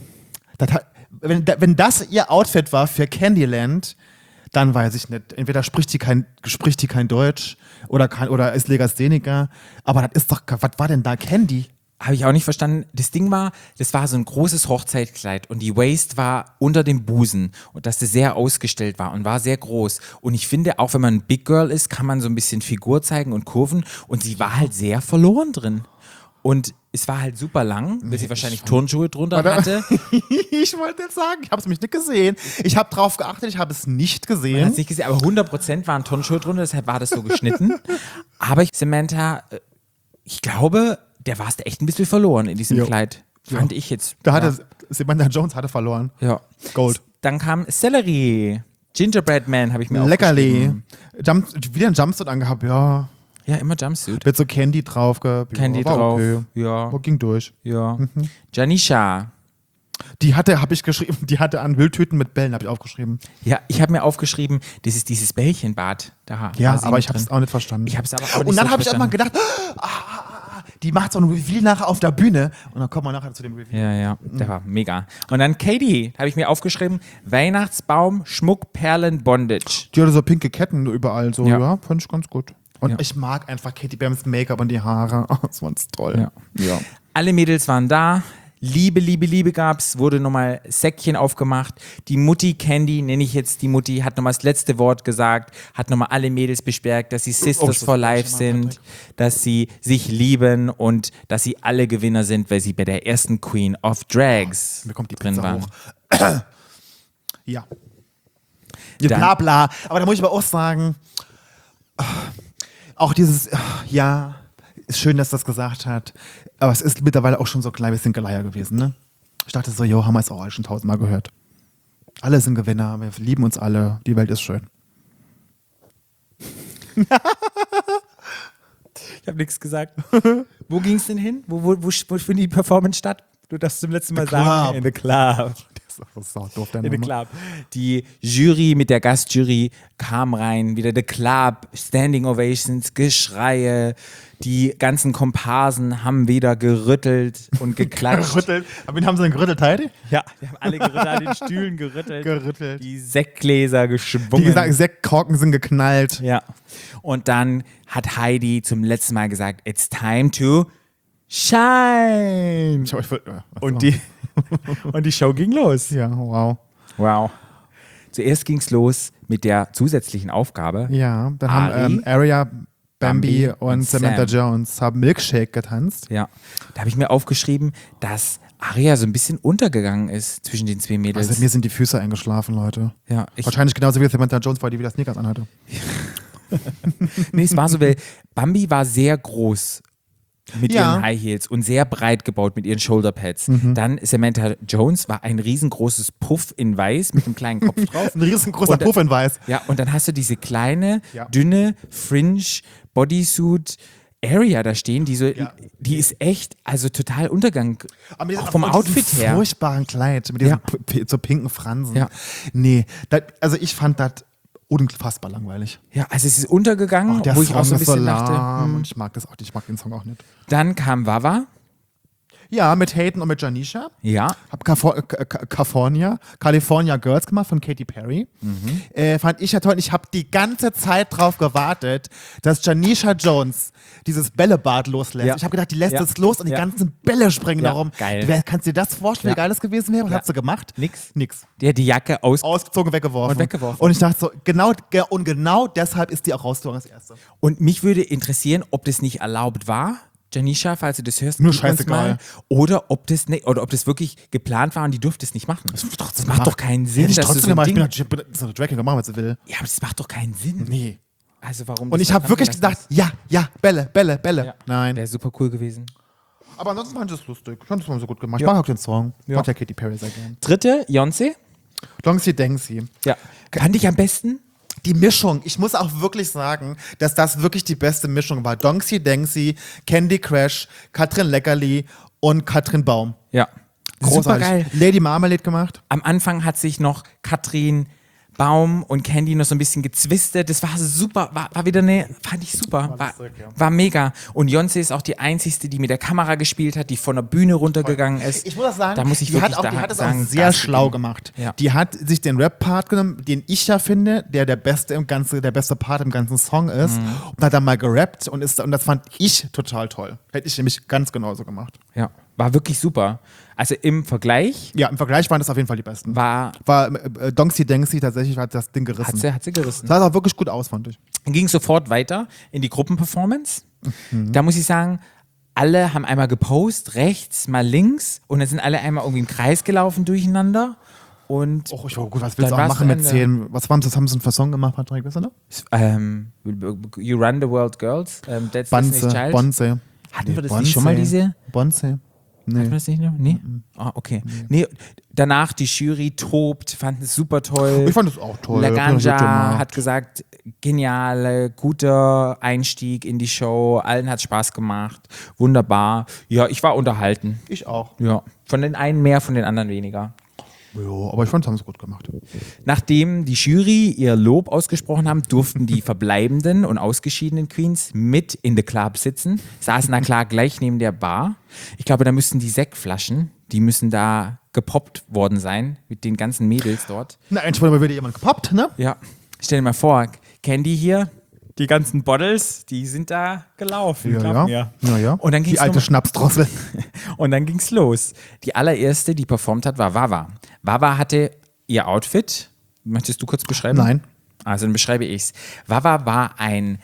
Wenn das ihr Outfit war für Candyland, dann weiß ich nicht. Entweder spricht die kein Deutsch oder ist Legastheniker, aber das ist doch, was war denn da Candy? Habe ich auch nicht verstanden. Das Ding war, das war so ein großes Hochzeitskleid und die Waist war unter dem Busen und dass das sehr ausgestellt war und war sehr groß. Und ich finde, auch wenn man ein Big Girl ist, kann man so ein bisschen Figur zeigen und Kurven und sie war halt sehr verloren drin. Und es war halt super lang, weil sie wahrscheinlich Turnschuhe drunter hatte. Ich wollte jetzt sagen, ich habe es nämlich nicht gesehen. Ich habe drauf geachtet, ich habe es nicht Man hat gesehen. es nicht gesehen, aber 100% waren Turnschuhe drunter, deshalb war das so geschnitten. Aber Samantha, ich glaube, der war es echt ein bisschen verloren in diesem Jo. Kleid. Fand ich jetzt. Da ja. hatte Samantha Jones hatte verloren. Ja. Gold. Dann kam Celery. Gingerbread Man habe ich mir Leckerli. aufgeschrieben. Wieder ein Jumpsuit angehabt, ja. Ja, immer Jumpsuit. Mit so Candy drauf. Candy war drauf. Okay. Ja. Ging durch. Ja. Janisha. Die habe ich geschrieben, die hatte an Wildtüten mit Bällen, habe ich aufgeschrieben. Ja, ich habe mir aufgeschrieben, das ist dieses Bällchenbad. Da Ja, war sie aber mit ich habe es drin. auch nicht verstanden. Ich habe es aber auch nicht Und dann so habe ich auch mal verstanden. gedacht, die macht so ein Reveal nachher auf der Bühne. Und dann kommen wir nachher zu dem Reveal. Ja, ja, der war mega. Und dann Katie, habe ich mir aufgeschrieben, Weihnachtsbaum, Schmuck, Perlen, Bondage. Die hatte so pinke Ketten überall, so, Ja. ja, fand ich ganz gut. Und Ja. ich mag einfach Katy Perrys Make-up und die Haare. Oh, das war toll. Ja. Ja. Alle Mädels waren da. Liebe, Liebe, Liebe gab's, wurde nochmal Säckchen aufgemacht. Die Mutti Candy, nenne ich jetzt die Mutti, hat nochmal das letzte Wort gesagt, hat nochmal alle Mädels bestärkt, dass sie Sisters Oh, for Life sind, dass sie sich lieben und dass sie alle Gewinner sind, weil sie bei der ersten Queen of Drags Mir kommt die drin Pizza waren. hoch. Ja. Ja, Dann- bla bla. Aber da muss ich aber auch sagen, auch dieses, ja, ist schön, dass das gesagt hat, aber es ist mittlerweile auch schon so ein klein bisschen Geleier gewesen, ne? Ich dachte so, jo, haben wir es auch alle schon 1000-mal gehört. Alle sind Gewinner, wir lieben uns alle, die Welt ist schön. Ich habe nichts gesagt. Wo ging es denn hin? Wo findet die Performance statt? Du darfst zum letzten Mal The Club. sagen. In the Club. Das ist auch doof, der In the Name. Club. Die Jury mit der Gastjury kam rein, wieder The Club, Standing Ovations, Geschreie. Die ganzen Komparsen haben wieder gerüttelt und geklatscht. Gerüttelt. Aber wen haben sie denn gerüttelt, Heidi? Ja, die haben alle gerüttelt, an den Stühlen gerüttelt. Gerüttelt. Die Sektgläser Wie geschwungen. gesagt, Sektkorken sind geknallt. Ja. Und dann hat Heidi zum letzten Mal gesagt, it's time to shine. Und die Show ging los. Ja, wow. Wow. Zuerst ging es los mit der zusätzlichen Aufgabe. Ja, dann Ari, haben Aria, Bambi Bambi und und Samantha Sam. Jones haben Milkshake getanzt. Ja. Da habe ich mir aufgeschrieben, dass Aria so ein bisschen untergegangen ist zwischen den zwei Mädels. Also mir sind die Füße eingeschlafen, Leute. ja, ich, Wahrscheinlich genauso wie Samantha Jones, weil die wieder Sneakers anhatte. nee, es war so, weil Bambi war sehr groß mit Ja. ihren High Heels und sehr breit gebaut mit ihren Shoulderpads. Dann Samantha Jones war ein riesengroßes Puff in weiß mit einem kleinen Kopf drauf. Ein riesengroßer Und- Puff in weiß. Ja, und dann hast du diese kleine, Ja. dünne Fringe Bodysuit Area da stehen, die so, Ja. die ist echt, also total Untergang. Aber mit diesem- Auch vom und diesem Outfit her. furchtbaren Kleid mit diesen Ja. so pinken Fransen. Ja. Nee, also ich fand das unfassbar langweilig. Ja, also es ist untergegangen, Der wo ich Song auch so ein ist so bisschen dachte, lahm und ich mag das auch nicht, ich mag den Song auch nicht. Dann kam Wawa. Ja, mit Hayden und mit Janisha. Ja. Hab California Girls gemacht von Katy Perry. Fand ich ja toll. Ich habe die ganze Zeit drauf gewartet, dass Janisha Jones dieses Bällebad loslässt. Ja. Ich habe gedacht, die lässt Ja. es los und die Ja. ganzen Bälle springen Ja, darum. geil. Kannst du dir das vorstellen, wie Ja. geil das gewesen wäre? Was Ja. hat sie gemacht? Nix. Nix. Der hat die Jacke Ausgezogen, weggeworfen. Und weggeworfen. Und ich dachte so, genau deshalb ist die auch rausgezogen als Erste. Und mich würde interessieren, ob das nicht erlaubt war. Janisha, falls du das hörst, Nur gib uns scheißegal. mal. Oder ob das wirklich geplant war und die durfte es nicht machen. Das macht doch keinen Sinn, Hätte ich dass du trotzdem so ein gemacht. Ding... Ich bin so eine Drag Queen, machen, was sie will. Ja, aber das macht doch keinen Sinn. Nee. Also warum? Und ich habe wirklich gedacht, ja, Bälle. ja. Nein. Wäre super cool gewesen. Aber ansonsten fand ich das lustig. Ich fand das mal so gut gemacht. Ich mag auch den Song. Ich Ja. mag ja Katy Perry sehr gern. Dritte, Beyoncé. Dongsy Dengsy. Ja. Fand ich am besten. Die Mischung, ich muss auch wirklich sagen, dass das wirklich die beste Mischung war. Dongsy Dengsy, Candy Crash, Katrin Leckerli und Katrin Baum. Ja. Großartig. Super geil. Lady Marmalade gemacht. Am Anfang hat sich noch Katrin Baum und Candy noch so ein bisschen gezwistet. Das war super, war wieder fand ich super, war mega. Und Beyoncé ist auch die einzigste, die mit der Kamera gespielt hat, die von der Bühne runtergegangen ist. Ich muss auch sagen, da muss ich die wirklich hat es auch sagen, sehr Gas schlau gegeben. gemacht. Ja. Die hat sich den Rap-Part genommen, den ich ja finde, der beste Part im ganzen Song ist, und hat dann mal gerappt und das fand ich total toll. Hätte ich nämlich ganz genauso gemacht. Ja, war wirklich super. Also im Vergleich Ja, im Vergleich waren das auf jeden Fall die besten. war Dongsy Dengsy tatsächlich hat das Ding gerissen. hat sie gerissen. Das sah auch wirklich gut aus, fand ich. Ging sofort weiter in die Gruppenperformance. Mhm. Da muss ich sagen, alle haben einmal gepostet, rechts, mal links, und dann sind alle einmal irgendwie im Kreis gelaufen durcheinander. Und Oh, gut, was willst du Dann auch war's machen mit Ende. 10? Was haben sie für einen Song gemacht, Patrick? Weißt du noch? You Run the World Girls, That's Destiny's Child. Bonze. Hatten wir das nicht schon mal, diese? Bonze. Hatten wir das nicht noch? Nee? Ah, okay. Nee, danach die Jury tobt, fanden es super toll. Ich fand es auch toll. Laganja hat gesagt, genial, guter Einstieg in die Show, allen hat Spaß gemacht, wunderbar. Ja, ich war unterhalten. Ich auch. Ja, von den einen mehr, von den anderen weniger. Ja, aber ich fand, haben sie gut gemacht. Nachdem die Jury ihr Lob ausgesprochen haben, durften die verbleibenden und ausgeschiedenen Queens mit in the Club sitzen, saßen da klar gleich neben der Bar. Ich glaube, da müssten die Sektflaschen, die müssen da gepoppt worden sein mit den ganzen Mädels dort. Na, endlich mal wieder jemand gepoppt, ne? Ja, stell dir mal vor, Candy hier, die ganzen Bottles, die sind da gelaufen. glaub mir. Ja. Und dann ging's die alte noch- Schnapsdrossel. Und dann ging's los. Die allererste, die performt hat, war Wawa. Wawa hatte ihr Outfit. Möchtest du kurz beschreiben? Nein. Also dann beschreibe ich's. Wawa war ein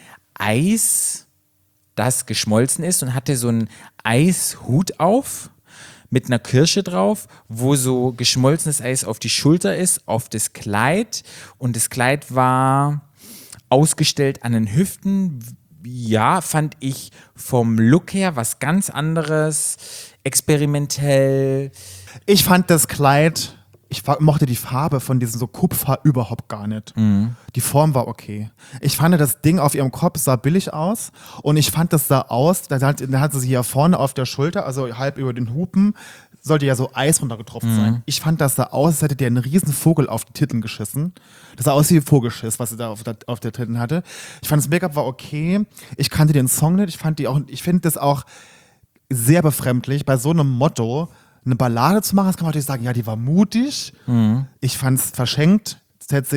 Eis, das geschmolzen ist, und hatte so einen Eishut auf mit einer Kirsche drauf, wo so geschmolzenes Eis auf die Schulter ist, auf das Kleid. Und das Kleid war ausgestellt an den Hüften. Ja, fand ich vom Look her was ganz anderes, experimentell. Ich fand das Kleid, mochte die Farbe von diesem so Kupfer überhaupt gar nicht. Die Form war okay. Ich fand, das Ding auf ihrem Kopf sah billig aus, und ich fand, das sah aus, da hat sie hier vorne auf der Schulter, also halb über den Hupen, sollte ja so Eis runtergetropft sein. Ich fand, das sah aus, als hätte der einen riesen Vogel auf die Titten geschissen. Das sah aus wie Vogelschiss, was sie da auf der Titten hatte. Ich fand, das Make-up war okay. Ich kannte den Song nicht. Ich finde das auch sehr befremdlich, bei so einem Motto eine Ballade zu machen. Das kann man natürlich sagen, ja, die war mutig. Ich fand es verschenkt. Hätte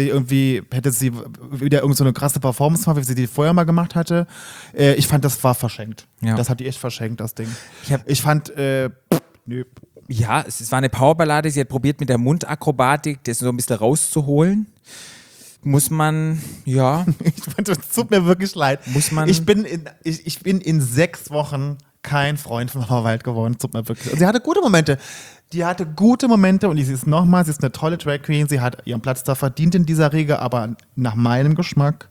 sie wieder irgend so eine krasse Performance gemacht, wie sie die vorher mal gemacht hatte. Ich fand, das war verschenkt. Ja. Das hat die echt verschenkt, das Ding. Ich fand, nö. Ja, es war eine Powerballade. Sie hat probiert, mit der Mundakrobatik das so ein bisschen rauszuholen. Muss man, ja. Es tut mir wirklich leid. Muss man- Ich bin in 6 Wochen kein Freund von Mama Wild geworden. Es tut mir wirklich. Und sie hatte gute Momente. Die hatte gute Momente, und sie ist nochmal, sie ist eine tolle Drag Queen. Sie hat ihren Platz da verdient in dieser Riege, aber nach meinem Geschmack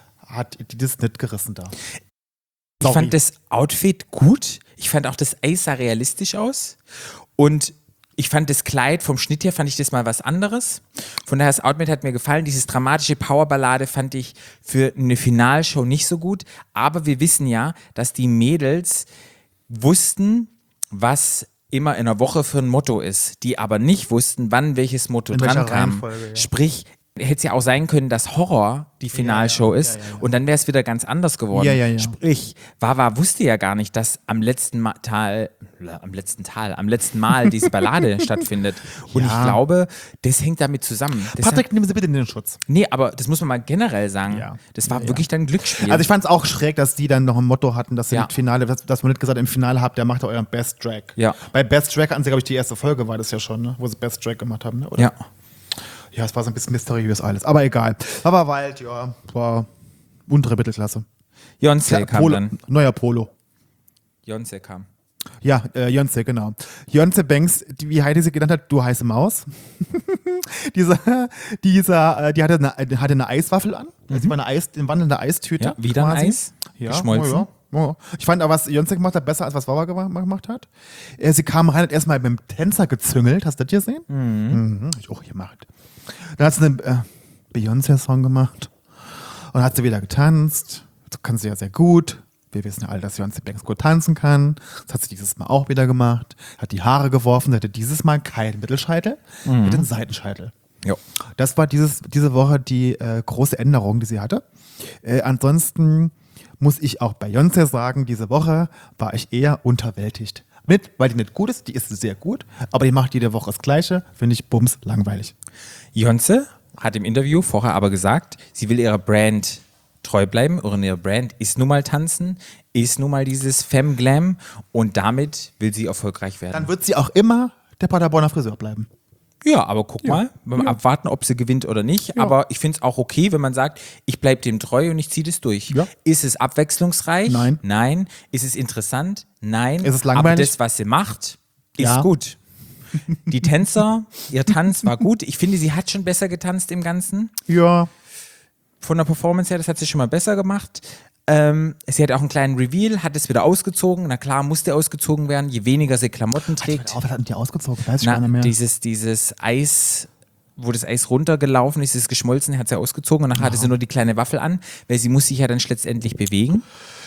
hat die das nicht gerissen da. Ich fand das Outfit gut. Ich fand auch das Eis sah realistisch aus. Und ich fand das Kleid vom Schnitt her, fand ich das mal was anderes. Von daher, das Outfit hat mir gefallen. Dieses dramatische Powerballade fand ich für eine Finalshow nicht so gut. Aber wir wissen ja, dass die Mädels wussten, was immer in einer Woche für ein Motto ist. Die aber nicht wussten, wann welches Motto In welcher dran kam. Reihenfolge, ja. Sprich, Hätte es ja auch sein können, dass Horror die Finalshow ist und dann wäre es wieder ganz anders geworden. Ja. Sprich, Wawa wusste ja gar nicht, dass am letzten Mal diese Ballade stattfindet. Und ich glaube, das hängt damit zusammen. Patrick, nehmen Sie bitte den Schutz. Nee, aber das muss man mal generell sagen. Ja. Das war wirklich dann ein Glücksspiel. Also ich fand es auch schräg, dass die dann noch ein Motto hatten, dass sie Ja. im Finale, dass man nicht gesagt, im Finale habt, der macht euren Best Drag. Ja. Bei Best Drag hatten sie, glaube ich, die erste Folge war das ja schon, ne? Wo sie Best Drag gemacht haben, ne? Oder? ja. Ja, es war so ein bisschen mysteriös alles. Aber egal. Aber Wild, ja, war untere Mittelklasse. Beyoncé kam Polo, dann. neuer Polo. Beyoncé kam. Ja, Beyoncé, genau. Beyoncé Banks, wie Heidi sie genannt hat, du heiße Maus. die hatte eine Eiswaffel an. Sie war eine wandelnde Eistüte. Ja, wieder ein quasi. Eis. Ja, Geschmolzen. ja. Ich fand aber, was Beyoncé gemacht hat, besser als was Wawa gemacht hat. Sie kam rein, hat erstmal mit dem Tänzer gezüngelt. Hast du das gesehen? Mhm. Hab ich auch gemacht. Dann hat sie einen Beyoncé-Song gemacht und hat sie wieder getanzt. Das kann sie ja sehr gut. Wir wissen ja alle, dass Beyoncé Banks gut tanzen kann. Das hat sie dieses Mal auch wieder gemacht. Hat die Haare geworfen. Sie hatte dieses Mal keinen Mittelscheitel, mit den Seitenscheitel. Jo. Das war diese Woche die große Änderung, die sie hatte. Ansonsten muss ich auch bei Beyoncé sagen, diese Woche war ich eher unterwältigt. Nicht, weil die nicht gut ist, die ist sehr gut, aber die macht jede Woche das Gleiche, finde ich bums langweilig. Beyoncé hat im Interview vorher aber gesagt, sie will ihrer Brand treu bleiben. Ihre Brand ist nun mal Tanzen, ist nun mal dieses Femme-Glam und damit will sie erfolgreich werden. Dann wird sie auch immer der Paderborner Friseur bleiben. Ja, aber guck mal, wir abwarten, ob sie gewinnt oder nicht. Ja. Aber ich finde es auch okay, wenn man sagt, ich bleibe dem treu und ich ziehe das durch. Ja. Ist es abwechslungsreich? Nein. Nein. Ist es interessant? Nein. Ist es langweilig? Aber das, was sie macht, ist Ja. gut. Die Tänzer, ihr Tanz war gut. Ich finde, sie hat schon besser getanzt im Ganzen. Ja. Von der Performance her, das hat sie schon mal besser gemacht. Sie hat auch einen kleinen Reveal, hat es wieder ausgezogen. Na klar, musste ausgezogen werden, je weniger sie Klamotten trägt. Was hatten die ausgezogen? Weiß ich gar nicht mehr. Dieses Eis, wo das Eis runtergelaufen ist, ist geschmolzen, hat sie ausgezogen und dann hatte sie nur die kleine Waffel an, weil sie muss sich ja dann letztendlich bewegen.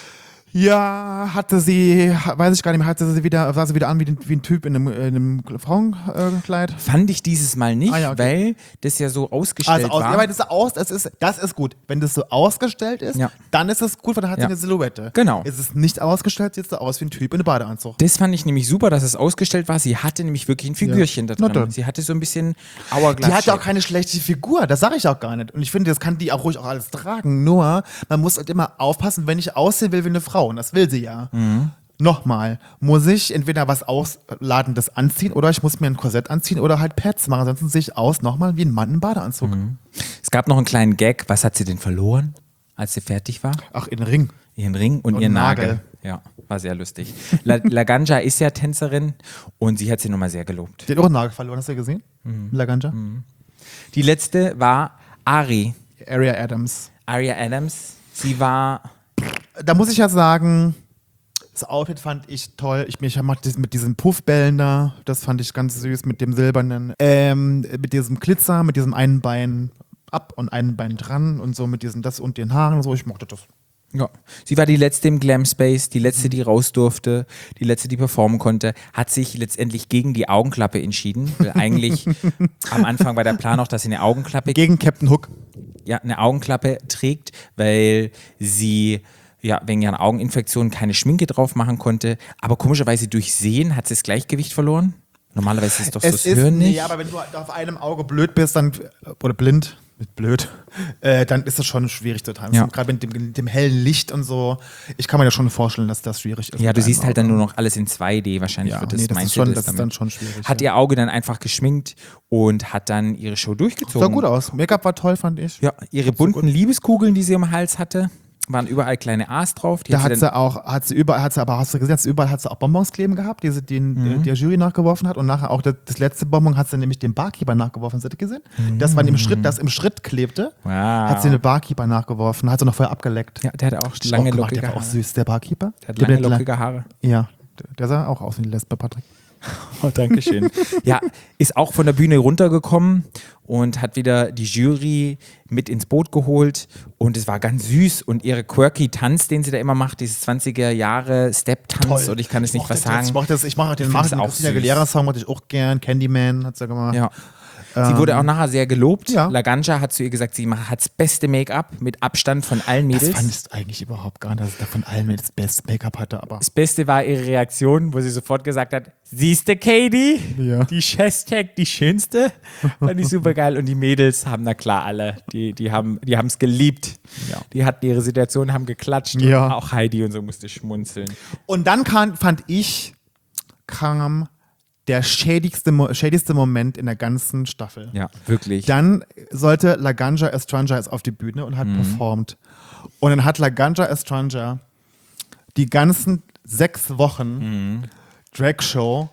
Ja, hatte sie, weiß ich gar nicht mehr, sah sie wieder an wie ein Typ in einem Frauenkleid. Fand ich dieses Mal nicht, ja, okay. weil das ja so ausgestellt Also war. ja, weil das ist gut. Wenn das so ausgestellt ist, Ja. dann ist es gut, weil dann hat sie Ja. eine Silhouette. Genau. Ist es nicht ausgestellt, sieht sie aus wie ein Typ in einem Badeanzug. Das fand ich nämlich super, dass es ausgestellt war. Sie hatte nämlich wirklich ein Figürchen da Na drin. dann. Sie hatte so ein bisschen Hourglass. Die hat ja auch keine schlechte Figur, das sage ich auch gar nicht. Und ich finde, das kann die auch ruhig auch alles tragen. Nur, man muss halt immer aufpassen, wenn ich aussehen will wie eine Frau. Und das will sie ja. Nochmal, muss ich entweder was Ausladendes anziehen oder ich muss mir ein Korsett anziehen oder halt Pads machen. Ansonsten sehe ich aus nochmal wie ein Mann im Badeanzug. Es gab noch einen kleinen Gag. Was hat sie denn verloren, als sie fertig war? Ach, in den Ring. Ihren Ring und ihren Nagel. Ja, war sehr lustig. Laganja ist ja Tänzerin und sie hat sie nochmal sehr gelobt. Die hat auch einen Nagel verloren, hast du gesehen? Laganja. Die letzte war Aria Adams. Adams. Sie war... Da muss ich ja sagen, das Outfit fand ich toll. Ich mag das mit diesen Puffbällen da. Das fand ich ganz süß mit dem silbernen, mit diesem Glitzer, mit diesem einen Bein ab und einen Bein dran und so mit diesem das und den Haaren und so. Ich mochte das. Ja. Sie war die letzte im Glam Space, die letzte, die raus durfte, die letzte, die performen konnte, hat sich letztendlich gegen die Augenklappe entschieden. Weil eigentlich am Anfang war der Plan auch, dass sie eine Augenklappe Gegen Captain Hook. eine Augenklappe trägt, weil sie wegen ihrer Augeninfektion keine Schminke drauf machen konnte. Aber komischerweise durch Sehen hat sie das Gleichgewicht verloren. Normalerweise ist es doch so das Hören nicht. Ja, aber wenn du auf einem Auge blöd bist, dann oder blind, dann ist das schon schwierig zu tanzen. Ja. Gerade mit dem hellen Licht und so. Ich kann mir ja schon vorstellen, dass das schwierig ist. Ja, mit du einem siehst halt dann Auge. nur noch alles in 2D. Wahrscheinlich Ja, wird das, nee, das meinte ist schon- das das ist damit. dann schon schwierig, Hat ja. ihr Auge dann einfach geschminkt und hat dann ihre Show durchgezogen. Sah gut aus. Make-up war toll, fand ich. Ja, ihre bunten Liebeskugeln, die sie am Hals hatte, waren überall kleine A's drauf. Die Da hat hast du auch Bonbons kleben gehabt, die sie der Jury nachgeworfen hat und nachher auch das letzte Bonbon hat sie nämlich dem Barkeeper nachgeworfen, hast du das gesehen? Das war im Schritt klebte, Wow. hat sie den Barkeeper nachgeworfen, hat sie noch vorher abgeleckt. Ja, der hatte auch lange der lockige war auch Haare. süß, der Barkeeper. Der hat lange lockige Haare. Ja, der sah auch aus wie eine Lesbe, Patrick. Oh, danke schön. Ja, ist auch von der Bühne runtergekommen und hat wieder die Jury mit ins Boot geholt und es war ganz süß und ihre quirky Tanz, den sie da immer macht, dieses 20er Jahre Step-Tanz und ich kann es nicht was sagen. Ich mache den find's auch Christina süß. Aguilera-Song, mochte ich auch gern. Candyman hat sie gemacht. Ja. Sie wurde auch nachher sehr gelobt. Ja. Laganja hat zu ihr gesagt, sie hat das beste Make-up mit Abstand von allen Mädels. Das fand ich eigentlich überhaupt gar nicht, dass sie da von allen das beste Make-up hatte, aber Das Beste war ihre Reaktion, wo sie sofort gesagt hat, siehste Katie, Ja. die Hashtag, die schönste. Fand ich super geil. Und die Mädels haben, na klar, alle, die haben es geliebt. Ja. Die hatten ihre Situation, haben geklatscht. Ja. Und auch Heidi und so musste schmunzeln. Und dann kam der schädigste Moment in der ganzen Staffel. Ja, wirklich. Dann sollte Laganja Estranja ist auf die Bühne und hat performt. Und dann hat Laganja Estranja die ganzen 6 Wochen Drag-Show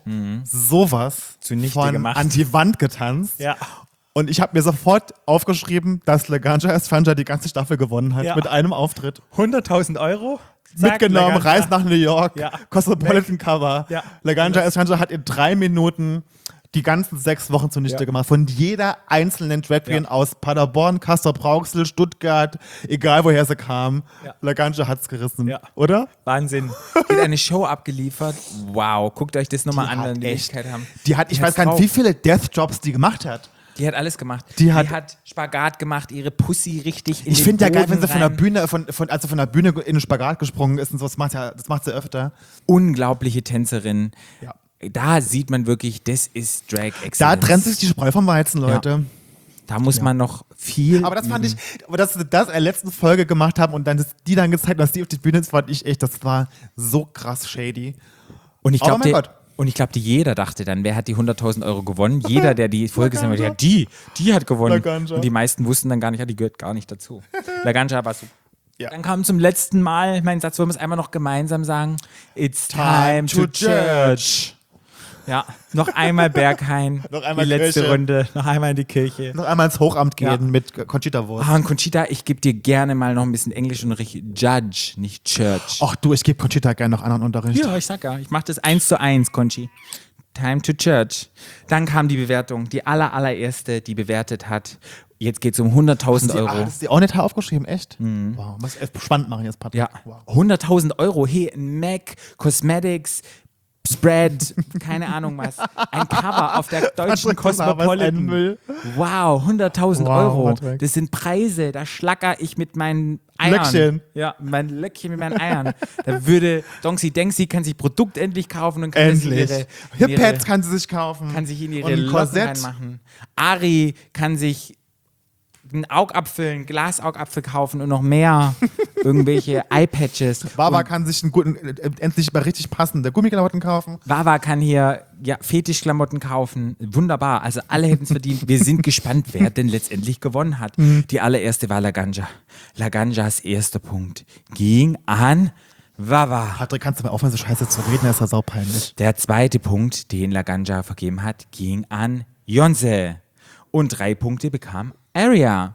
sowas Zunichte von gemacht. an die Wand getanzt. Ja. Und ich habe mir sofort aufgeschrieben, dass Laganja Estranja die ganze Staffel gewonnen hat Ja. mit einem Auftritt. 100.000 Euro? Sagt Mitgenommen, Laganja. Reis nach New York, Ja. Cosmopolitan Cover. Ja. Laganja Estranja hat in 3 Minuten die ganzen 6 Wochen zunichte Ja. gemacht. Von jeder einzelnen Drag Queen aus Paderborn, Castrop-Rauxel, Stuttgart, egal woher sie kam. Ja. Laganja hat's gerissen, Ja. oder? Wahnsinn. Die hat eine Show abgeliefert. Wow, guckt euch das nochmal an, hat wenn die echt- Möglichkeit haben. Die hat, ich hat weiß gar nicht, drauf. wie viele Death-Jobs die gemacht hat. Die hat alles gemacht. Die hat Spagat gemacht, ihre Pussy richtig in Ich den finde ja geil, Boden wenn sie von der rein. Bühne, von der Bühne in den Spagat gesprungen ist und so, das macht sie öfter. Unglaubliche Tänzerin. Ja. Da sieht man wirklich, das ist Drag Excellence. Da trennt sich die Spreu vom Weizen, Leute. Da muss man noch viel. Aber das fand ich, dass sie das in der letzten Folge gemacht haben und dann die dann gezeigt, dass die auf die Bühne ist, fand ich echt, das war so krass shady. Und ich Aber mein glaube, Gott. jeder dachte dann, wer hat die 100.000 Euro gewonnen? Jeder, der die Folge gesehen hat, ja, die hat gewonnen. Laganja. Und die meisten wussten dann gar nicht, ja, die gehört gar nicht dazu. Laganja war super. Ja. Dann kam zum letzten Mal mein Satz, wollen wir es einmal noch gemeinsam sagen? It's time to church. Ja, noch einmal Berghain, Noch einmal die letzte Kirche. Runde, noch einmal in die Kirche. Noch einmal ins Hochamt gehen Ja. mit Conchita Wurst. Ah, und Conchita, ich gebe dir gerne mal noch ein bisschen Englischunterricht. Judge, nicht Church. Ach du, ich gebe Conchita gerne noch anderen Unterricht. Ja, ich sag ja, ich mache das 1:1, Conchi. Time to Church. Dann kam die Bewertung, die allererste, die bewertet hat. Jetzt geht es um 100.000 Euro. Das ist dir auch nicht aufgeschrieben, echt? Wow, muss echt spannend machen jetzt, Patrick. Ja, Wow. 100.000 Euro. Hey, ein MAC, Cosmetics, Spread, keine Ahnung was. Ein Cover auf der deutschen Patrick, das war was, ein Cosmopolitan. Müll. Wow, 100.000 Wow, Euro. Patrick. Das sind Preise, da schlacker ich mit meinen Eiern. Löckchen. Ja, mein Löckchen mit meinen Eiern. Da würde Donxy Denxy kann sich Produkt endlich kaufen und kann das in Endlich. ihre, Hip-Pads kann sie sich kaufen. kann sich in ihre Und ein Locken Korsett. reinmachen. Ari kann sich einen Augapfel, einen Glasaugapfel kaufen und noch mehr irgendwelche Eyepatches. Baba Und kann sich einen guten, endlich mal richtig passende Gummiklamotten kaufen. Wawa kann hier Fetischklamotten kaufen. Wunderbar. Also alle hätten es verdient. Wir sind gespannt, wer denn letztendlich gewonnen hat. Die allererste war Laganja. Laganjas erster Punkt ging an Wawa. Patrick, kannst du mal aufhören, so scheiße zu reden? Das ist ja saupeinlich. Der zweite Punkt, den Laganja vergeben hat, ging an Jonse. Und 3 Punkte bekam Aria.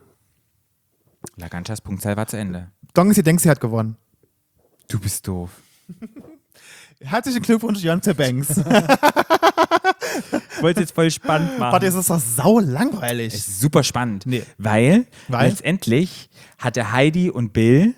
Laganjas Punktzahl war zu Ende. Donxy Denxy hat gewonnen. Du bist doof. Herzlichen Glückwunsch, Jonte Banks. Ich wollte es jetzt voll spannend machen. Warte, es ist doch sau langweilig. Es ist super spannend, Nee. weil Weil? letztendlich hatte Heidi und Bill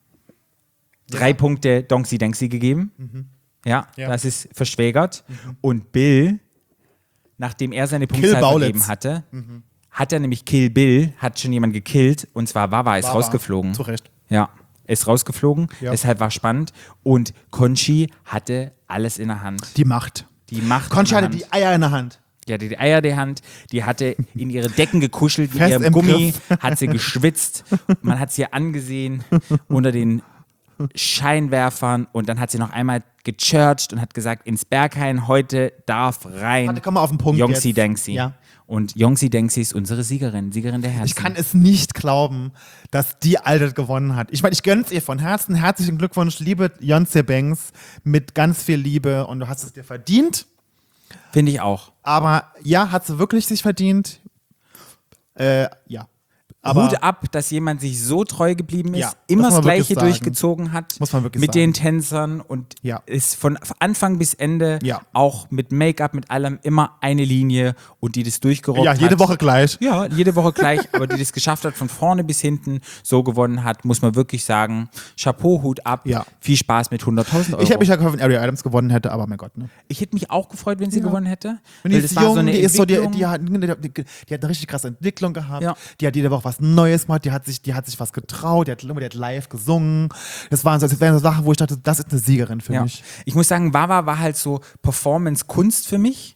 3 Punkte Donxy Denxy gegeben. Ja, Ja. das ist verschwägert. Und Bill, nachdem er seine Punktzahl Baulitz. vergeben hatte, hat er nämlich Kill Bill, hat schon jemand gekillt und zwar Wawa ist Wawa. rausgeflogen. Zu Recht. Ja, ist rausgeflogen, Ja. deshalb war spannend. Und Conchi hatte alles in der Hand. Die Macht. Die Macht Conchi in der hatte Hand. die Eier in der Hand. Die hatte die Eier in der Hand, die hatte in ihre Decken gekuschelt, mit Fest ihrem im Gummi, Griff. hat sie geschwitzt, man hat sie angesehen unter den Scheinwerfern und dann hat sie noch einmal gechurcht und hat gesagt, ins Berghain, heute darf rein Warte, komm mal auf den Punkt Yongsi jetzt. Denxi. Ja. Und Yongsi Denxi ist unsere Siegerin der Herzen. Ich kann es nicht glauben, dass die Alte gewonnen hat. Ich meine, ich gönn's ihr von Herzen. Herzlichen Glückwunsch, liebe Jonte Banks, mit ganz viel Liebe und du hast es dir verdient. Finde ich auch. Aber ja, hat sie wirklich sich verdient? Ja. Aber Hut ab, dass jemand sich so treu geblieben ist, Ja, immer muss das man wirklich Gleiche sagen. durchgezogen hat. Muss man wirklich mit sagen. den Tänzern und Ja. ist von Anfang bis Ende Ja. auch mit Make-up, mit allem immer eine Linie und die das durchgerockt ja, hat. jede Woche gleich. Ja, jede Woche gleich, aber die das geschafft hat, von vorne bis hinten so gewonnen hat, muss man wirklich sagen, Chapeau, Hut ab, Ja. viel Spaß mit 100.000 Euro. Ich hätte mich ja gefreut, wenn Ari Adams gewonnen hätte, aber mein Gott, ne? Ich hätte mich auch gefreut, wenn sie gewonnen hätte. Und die weil ist das war jung, so eine die ist so, die Entwicklung. hat eine richtig krasse Entwicklung gehabt. Ja. Die hat jede Woche was Neues gemacht, die hat sich was getraut, die hat live gesungen. Das wären so Sachen, wo ich dachte, das ist eine Siegerin für Ja. mich. Ich muss sagen, Wawa war halt so Performance-Kunst für mich.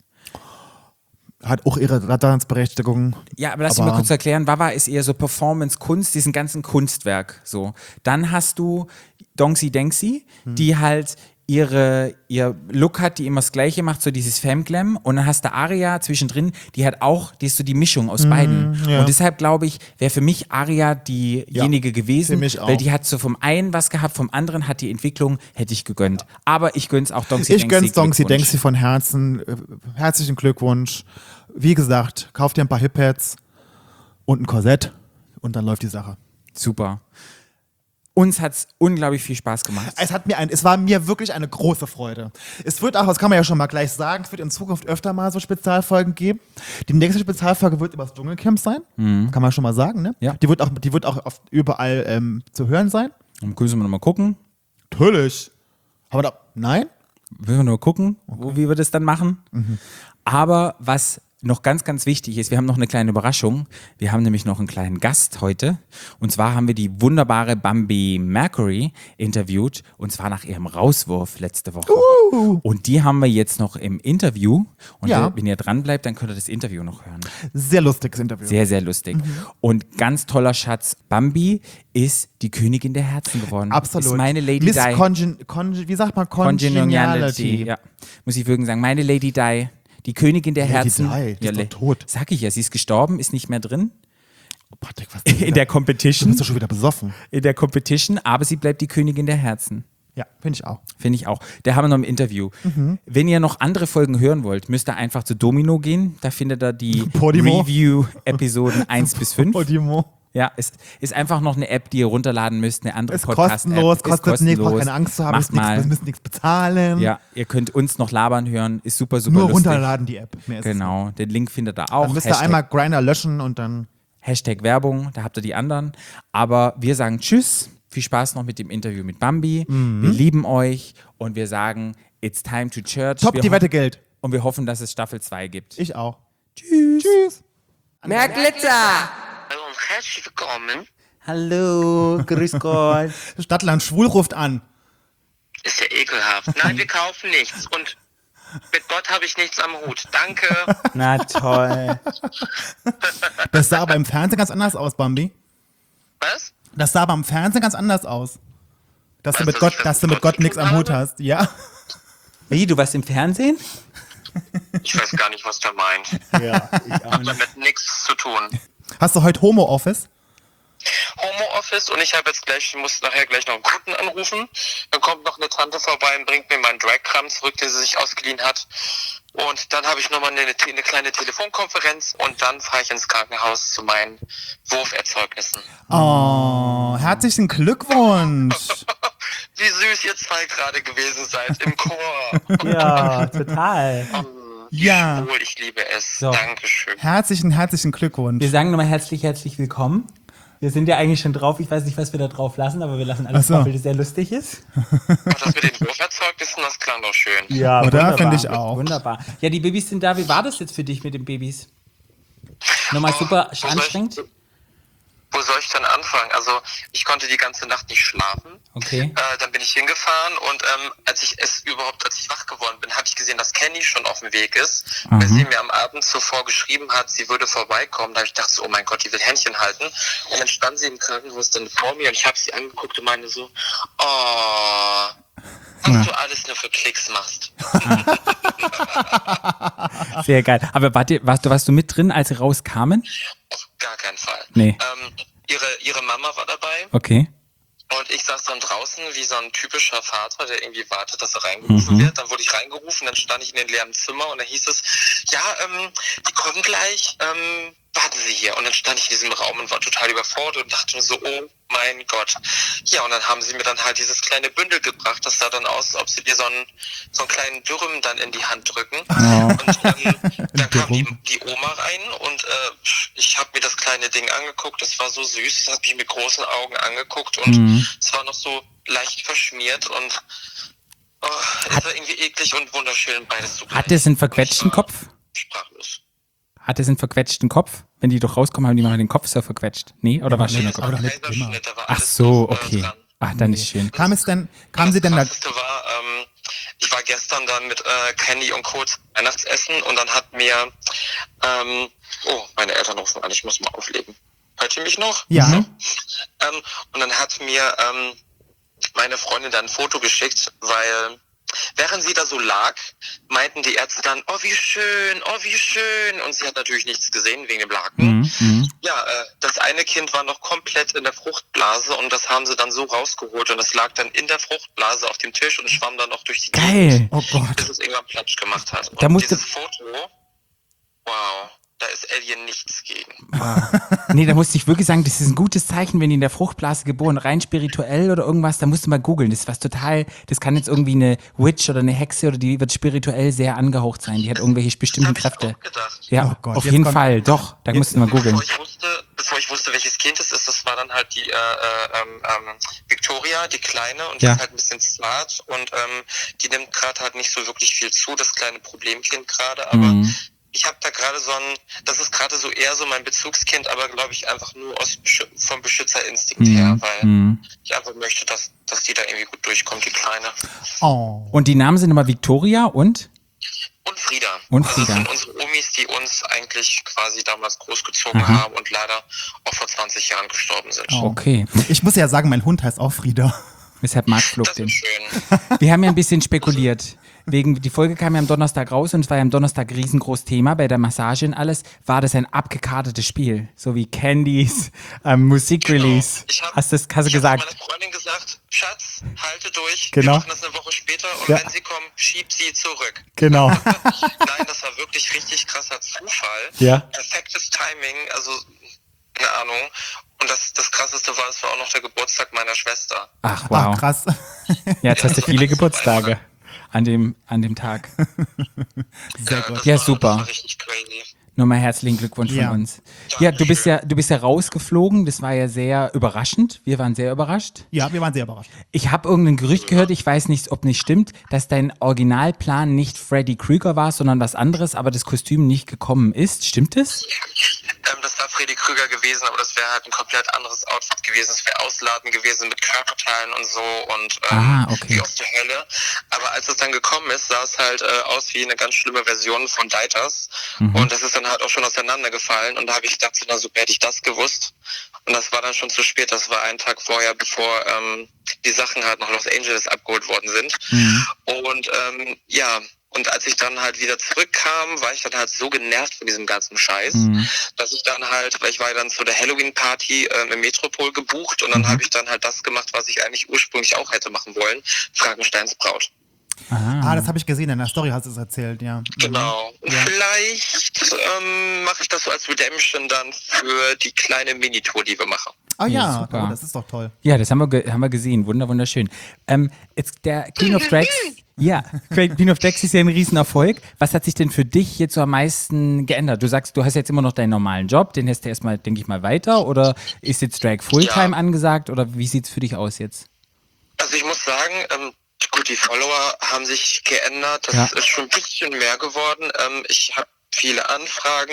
Hat auch ihre Daseinsberechtigung. Ja, aber lass mich mal kurz erklären, Wawa ist eher so Performance-Kunst, diesen ganzen Kunstwerk. So. Dann hast du Dongsi Dengsi, die halt ihr Look hat, die immer das Gleiche macht, so dieses Femglam. Und dann hast du Aria zwischendrin, die ist so die Mischung aus beiden. ja. Und deshalb glaube ich, wäre für mich Aria diejenige gewesen, für mich auch. weil die hat so vom einen was gehabt, vom anderen hat die Entwicklung, hätte ich gegönnt. Aber ich gönn's auch Dongsi Dengsi. Ich gönn's Dongsi Glückwunsch. Dengsi von Herzen. Herzlichen Glückwunsch. Wie gesagt, kauf dir ein paar Hip-Hats und ein Korsett und dann läuft die Sache. Super. Uns hat's unglaublich viel Spaß gemacht. Es war mir wirklich eine große Freude. Es wird auch, das kann man ja schon mal gleich sagen, es wird in Zukunft öfter mal so Spezialfolgen geben. Die nächste Spezialfolge wird über das Dschungelcamp sein. Kann man schon mal sagen, ne? Ja. Die wird auch überall zu hören sein. Dann müssen wir nochmal gucken. Natürlich. Aber da, nein? Müssen wir nur gucken, wie wir das dann machen. Aber was noch ganz, ganz wichtig ist, wir haben noch eine kleine Überraschung. Wir haben nämlich noch einen kleinen Gast heute. Und zwar haben wir die wunderbare Bambi Mercury interviewt. Und zwar nach ihrem Rauswurf letzte Woche. Und die haben wir jetzt noch im Interview. Und Ja. wenn ihr dran bleibt, dann könnt ihr das Interview noch hören. Sehr lustiges Interview. Sehr, sehr lustig. Und ganz toller Schatz. Bambi ist die Königin der Herzen geworden. Absolut. Ist meine Lady Miss Di. wie sagt man? Congeniality. Ja. Muss ich wirklich sagen. Meine Lady Di. Die Königin der Lady Herzen. Di, die ist Ja, doch tot. Sag ich ja, sie ist gestorben, ist nicht mehr drin. Oh, Patrick, was In der Du Competition. bist doch schon wieder besoffen. In der Competition, aber sie bleibt die Königin der Herzen. Ja, finde ich auch. Finde ich auch. Der haben wir noch im Interview. Wenn ihr noch andere Folgen hören wollt, müsst ihr einfach zu Domino gehen. Da findet ihr die Podimo. Review-Episoden 1 bis 5. Podimo. Ja, es ist einfach noch eine App, die ihr runterladen müsst, eine andere Ist Podcast-App. kostenlos, Ist kostet nichts, braucht kostenlos. keine Angst zu haben, Macht mal. wir müssen nichts bezahlen. Ja, ihr könnt uns noch labern hören, ist super, super Nur lustig. runterladen die App. Mehr ist es Genau, den Link findet ihr nicht. auch. Dann müsst ihr einmal Grindr löschen und dann. Hashtag Werbung, da habt ihr die anderen. Aber wir sagen Tschüss, viel Spaß noch mit dem Interview mit Bambi. Wir lieben euch und wir sagen, it's time to church. Top, wir die Wette gilt. Und wir hoffen, dass es Staffel 2 gibt. Ich auch. Tschüss. Tschüss. Mehr Glitzer. Hallo und herzlich willkommen. Hallo, grüß Gott. Stadtland Schwul ruft an. Ist ja ekelhaft. Nein, wir kaufen nichts und mit Gott habe ich nichts am Hut. Danke. Na toll. Das sah aber im Fernsehen ganz anders aus, Bambi. Was? Das sah aber im Fernsehen ganz anders aus. Dass du Was, mit dass Gott, ich was dass du mit mit Gott Gott zu nichts tun am Hut habe? hast. Ja. Wie, du warst im Fernsehen? Ich weiß gar nicht, was der meint. Ja, ich auch nicht. Damit nichts zu tun. Hast du heute Homo-Office? Homeoffice und ich habe jetzt gleich, ich muss nachher gleich noch einen Kunden anrufen. Dann kommt noch eine Tante vorbei und bringt mir meinen Drag-Kram zurück, den sie sich ausgeliehen hat. Und dann habe ich nochmal eine kleine Telefonkonferenz und dann fahre ich ins Krankenhaus zu meinen Wurferzeugnissen. Oh, herzlichen Glückwunsch. Wie süß ihr zwei gerade gewesen seid im Chor. Ja, total. Ja. Schwul, ich liebe es. So. Dankeschön. Herzlichen Glückwunsch. Wir sagen nochmal herzlich willkommen. Wir sind ja eigentlich schon drauf. Ich weiß nicht, was wir da drauf lassen, aber wir lassen alles Ach so. drauf, weil das sehr lustig ist. Und das mit den Wurferzeugnissen, das klang doch schön. Ja, Oder? wunderbar. Finde ich auch. Wunderbar. Ja, die Babys sind da. Wie war das jetzt für dich mit den Babys? Nochmal super Wo soll anstrengend? Wo soll ich denn anfangen? Also ich konnte die ganze Nacht nicht schlafen. Okay. Dann bin ich hingefahren und als ich wach geworden bin, habe ich gesehen, dass Kenny schon auf dem Weg ist. Weil sie mir am Abend zuvor geschrieben hat, sie würde vorbeikommen. Da habe ich gedacht, so, oh mein Gott, die will Händchen halten. Und dann stand sie im Krankenhaus dann vor mir und ich habe sie angeguckt und meinte so, oh, was du alles nur für Klicks machst. Sehr geil. Aber warst du mit drin, als sie rauskamen? Auf gar keinen Fall. Nee. Ihre Mama war dabei. Okay. Und ich saß dann draußen wie so ein typischer Vater, der irgendwie wartet, dass er reingerufen wird. Dann wurde ich reingerufen, dann stand ich in den leeren Zimmer und dann hieß es, ja, die kommen gleich, warten Sie hier. Und dann stand ich in diesem Raum und war total überfordert und dachte mir so, oh mein Gott. Ja, und dann haben sie mir dann halt dieses kleine Bündel gebracht. Das sah dann aus, als ob sie dir so einen kleinen Dürren dann in die Hand drücken. Und dann kam die Oma rein und ich habe mir das kleine Ding angeguckt. Das war so süß. Das hat mich mit großen Augen angeguckt und es war noch so leicht verschmiert und es war irgendwie eklig und wunderschön, beides zugleich. Hat es einen verquetschten Kopf? Sprachlos. Hat es einen verquetschten Kopf? Wenn die doch rauskommen, haben die mal den Kopf so verquetscht. Nee, oder war schöner Kopf? aber doch nicht immer. Ach so, okay. Ach, dann ist schön. Kam sie denn da? Das Krasseste war, ich war gestern dann mit Candy und Co. zum Weihnachtsessen und dann hat mir, meine Eltern rufen an, ich muss mal auflegen. Hört ihr mich noch? Ja. So. Und dann hat mir meine Freundin dann ein Foto geschickt, weil während sie da so lag, meinten die Ärzte dann, oh wie schön. Und sie hat natürlich nichts gesehen wegen dem Laken. Ja, das eine Kind war noch komplett in der Fruchtblase und das haben sie dann so rausgeholt und das lag dann in der Fruchtblase auf dem Tisch und schwamm dann noch durch die Geil. Oh Gott. bis es irgendwann Platsch gemacht hat. Und Da musste- dieses Foto, wow, da ist Alien nichts gegen. Nee, da musste ich wirklich sagen, das ist ein gutes Zeichen, wenn die in der Fruchtblase geboren, rein spirituell oder irgendwas, da musst du mal googeln. Das ist was total, das kann jetzt irgendwie eine Witch oder eine Hexe oder die wird spirituell sehr angehaucht sein. Die hat irgendwelche bestimmten Das hab ich Kräfte. auch gedacht. Ja, Oh Gott, auf jetzt jeden kommt- Fall, doch, da musst du mal googeln. Bevor ich wusste, welches Kind es ist, das war dann halt die Victoria, die Kleine, und die Ja. ist halt ein bisschen zart und die nimmt gerade halt nicht so wirklich viel zu, das kleine Problemkind gerade, aber ich habe da gerade das ist gerade so eher so mein Bezugskind, aber glaube ich einfach nur vom Beschützerinstinkt her, weil ich einfach möchte, dass die da irgendwie gut durchkommt, die Kleine. Oh. Und die Namen sind immer Victoria und? Und Frieda. Und Das Frieda. sind unsere Omis, die uns eigentlich quasi damals großgezogen haben und leider auch vor 20 Jahren gestorben sind. Okay, Ich muss ja sagen, mein Hund heißt auch Frieda. weshalb Marc flog Das den. ist schön. Wir haben ja ein bisschen spekuliert. Die Folge kam ja am Donnerstag raus und es war ja am Donnerstag riesengroß Thema bei der Massage und alles. War das ein abgekartetes Spiel? So wie Candys Musikrelease. Ich hab Hast du Ich habe gesagt? meiner Freundin gesagt, Schatz, halte durch, Genau. wir machen das eine Woche später und Ja. wenn sie kommen, schieb sie zurück. Genau. Nein, das war wirklich richtig krasser Zufall. Ja. Perfektes Timing, also keine Ahnung. Und das Krasseste war, es war auch noch der Geburtstag meiner Schwester. Ach, Ah, wow. krass. Ja, jetzt hast du viele Geburtstage an dem Tag. Sehr gut. Das Ja, war, super. Das war richtig crazy. Nochmal herzlichen Glückwunsch Ja. von uns. Ja, du bist ja rausgeflogen. Das war ja sehr überraschend. Wir waren sehr überrascht. Ja, wir waren sehr überrascht. Ich habe irgendein Gerücht gehört, ich weiß nicht, ob nicht stimmt, dass dein Originalplan nicht Freddy Krueger war, sondern was anderes, aber das Kostüm nicht gekommen ist. Stimmt das? Das war Freddy Krüger gewesen, aber das wäre halt ein komplett anderes Outfit gewesen. Es wäre ausladend gewesen mit Körperteilen und so und Okay. wie aus der Hölle. Aber als es dann gekommen ist, sah es halt aus wie eine ganz schlimme Version von Deiters. Und das ist dann halt auch schon auseinandergefallen. Und da habe ich gedacht, na super, hätte ich das gewusst. Und das war dann schon zu spät. Das war einen Tag vorher, bevor die Sachen halt nach Los Angeles abgeholt worden sind. Und und als ich dann halt wieder zurückkam, war ich dann halt so genervt von diesem ganzen Scheiß, dass ich dann halt, weil ich war ja dann zu der Halloween-Party im Metropol gebucht und dann habe ich dann halt das gemacht, was ich eigentlich ursprünglich auch hätte machen wollen, Frankensteins Braut. Ah, das habe ich gesehen, in der Story hast du es erzählt, ja. Genau. Und vielleicht mache ich das so als Redemption dann für die kleine Minitour, die wir machen. Oh Ja, ja, super. oh, das ist doch toll. Ja, das haben wir gesehen. Wunderschön. Jetzt der Queen of Drags. Ja, Queen of Drags ist ja ein Riesenerfolg. Was hat sich denn für dich jetzt so am meisten geändert? Du sagst, du hast jetzt immer noch deinen normalen Job, den hast du erstmal, denke ich mal, weiter. Oder ist jetzt Drag Fulltime angesagt? Oder wie sieht's für dich aus jetzt? Also ich muss sagen, gut, die Follower haben sich geändert. Das Ja. ist schon ein bisschen mehr geworden. Ich habe viele Anfragen.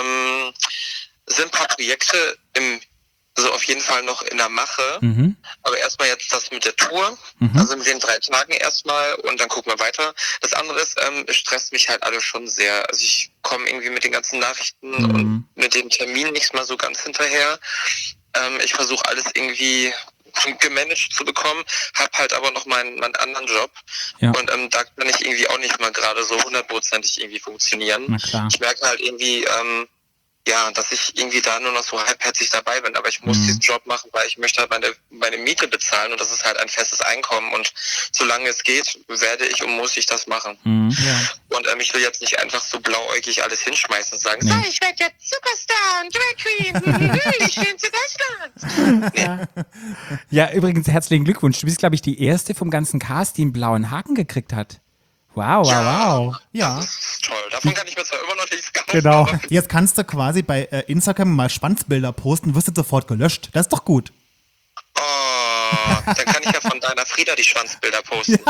Sind ein paar Projekte also auf jeden Fall noch in der Mache. Aber erstmal jetzt das mit der Tour. Also mit den 3 Tagen erstmal und dann gucken wir weiter. Das andere ist, es stresst mich halt alles schon sehr. Also ich komme irgendwie mit den ganzen Nachrichten und mit den Terminen nicht mal so ganz hinterher. Ich versuche alles irgendwie gemanagt zu bekommen, habe halt aber noch meinen anderen Job Ja. und da kann ich irgendwie auch nicht mal gerade so 100% irgendwie funktionieren. Na klar. Ich merke halt irgendwie, dass ich irgendwie da nur noch so halbherzig dabei bin, aber ich muss diesen Job machen, weil ich möchte halt meine Miete bezahlen und das ist halt ein festes Einkommen und solange es geht, werde ich und muss ich das machen. Ja. und ich will jetzt nicht einfach so blauäugig alles hinschmeißen und sagen, so, ich werde jetzt Superstar und Drag Queen, die schönste Deutschlands. Nee. Ja, übrigens herzlichen Glückwunsch. Du bist, glaube ich, die erste vom ganzen Cast, die einen blauen Haken gekriegt hat. Wow. Ja. Das ist toll. Davon kann ich mir zwar immer noch nichts kaufen. Genau. aber- Jetzt kannst du quasi bei Instagram mal Schwanzbilder posten, wirst du sofort gelöscht. Das ist doch gut. Oh, dann kann ich ja von deiner Frieda die Schwanzbilder posten.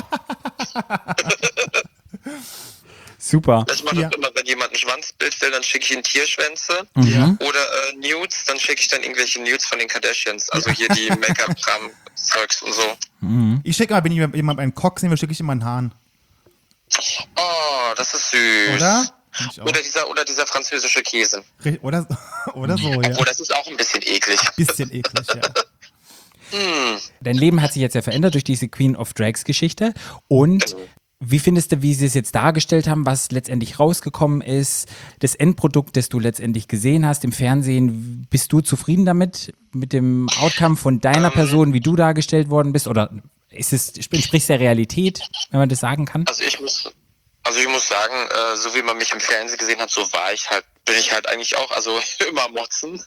Super. Ich mache das immer, wenn jemand ein Schwanzbild will, dann schicke ich ihm Tierschwänze. Mhm. Oder Nudes, dann schicke ich dann irgendwelche Nudes von den Kardashians. Also hier die Make-up-Kram-Zeugs und so. Ich schicke mal, wenn jemand einen Cock nehme, schicke ich ihm einen Hahn. Oh, das ist süß. Oder? Find ich auch. Oder dieser französische Käse. Oder so, ja. Obwohl, das ist auch ein bisschen eklig. Bisschen eklig, ja. Dein Leben hat sich jetzt ja verändert durch diese Queen of Drags Geschichte. Und wie findest du, wie sie es jetzt dargestellt haben, was letztendlich rausgekommen ist, das Endprodukt, das du letztendlich gesehen hast im Fernsehen? Bist du zufrieden damit, mit dem Outcome von deiner Person, wie du dargestellt worden bist? Oder entspricht es der Realität, wenn man das sagen kann? Also ich muss sagen, so wie man mich im Fernsehen gesehen hat, so bin ich halt eigentlich auch, also immer motzen.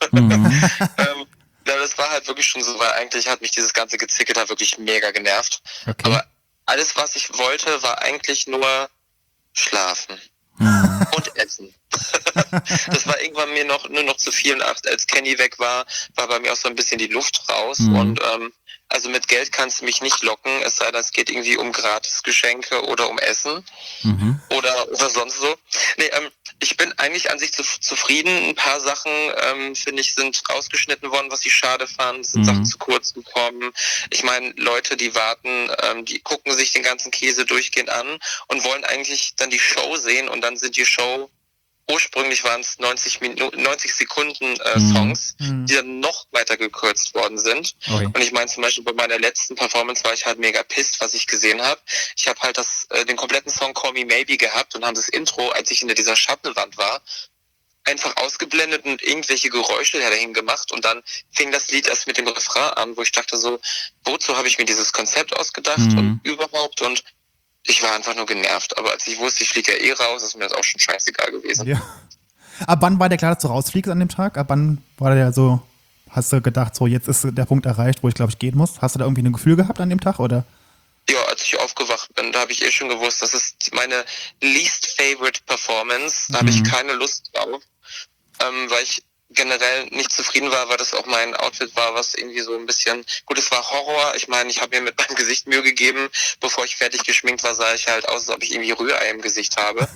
Ja, das war halt wirklich schon so, weil eigentlich hat mich dieses ganze Gezicke da wirklich mega genervt. Okay. Aber alles, was ich wollte, war eigentlich nur schlafen und essen. Das war irgendwann mir nur noch zu viel. Und als Kenny weg war bei mir auch so ein bisschen die Luft raus. Und also mit Geld kannst du mich nicht locken, es sei denn, es geht irgendwie um Gratisgeschenke oder um Essen oder sonst so. Nee, ich bin eigentlich an sich zufrieden. Ein paar Sachen, finde ich, sind rausgeschnitten worden, was ich schade fand. Es sind Sachen zu kurz gekommen. Ich meine, Leute, die warten, die gucken sich den ganzen Käse durchgehend an und wollen eigentlich dann die Show sehen und dann sind die Show, ursprünglich waren es 90 Sekunden Songs, die dann noch weiter gekürzt worden sind. Okay. Und ich meine zum Beispiel bei meiner letzten Performance war ich halt mega pissed, was ich gesehen habe. Ich habe halt den kompletten Song Call Me Maybe gehabt und haben das Intro, als ich hinter dieser Schattenwand war, einfach ausgeblendet und irgendwelche Geräusche dahin gemacht und dann fing das Lied erst mit dem Refrain an, wo ich dachte so, wozu habe ich mir dieses Konzept ausgedacht und überhaupt, und ich war einfach nur genervt, aber als ich wusste, ich fliege ja raus, ist mir das auch schon scheißegal gewesen. Ja. Ab wann war der klar, dass du rausfliegst an dem Tag? Ab wann war der so, hast du gedacht, so jetzt ist der Punkt erreicht, wo ich glaube ich gehen muss? Hast du da irgendwie ein Gefühl gehabt an dem Tag, oder? Ja, als ich aufgewacht bin, da habe ich schon gewusst, das ist meine least favorite Performance, da habe ich keine Lust drauf, weil ich generell nicht zufrieden war, weil das auch mein Outfit war, was irgendwie so ein bisschen, gut, es war Horror, ich meine, ich habe mir mit meinem Gesicht Mühe gegeben, bevor ich fertig geschminkt war, sah ich halt aus, als ob ich irgendwie Rührei im Gesicht habe.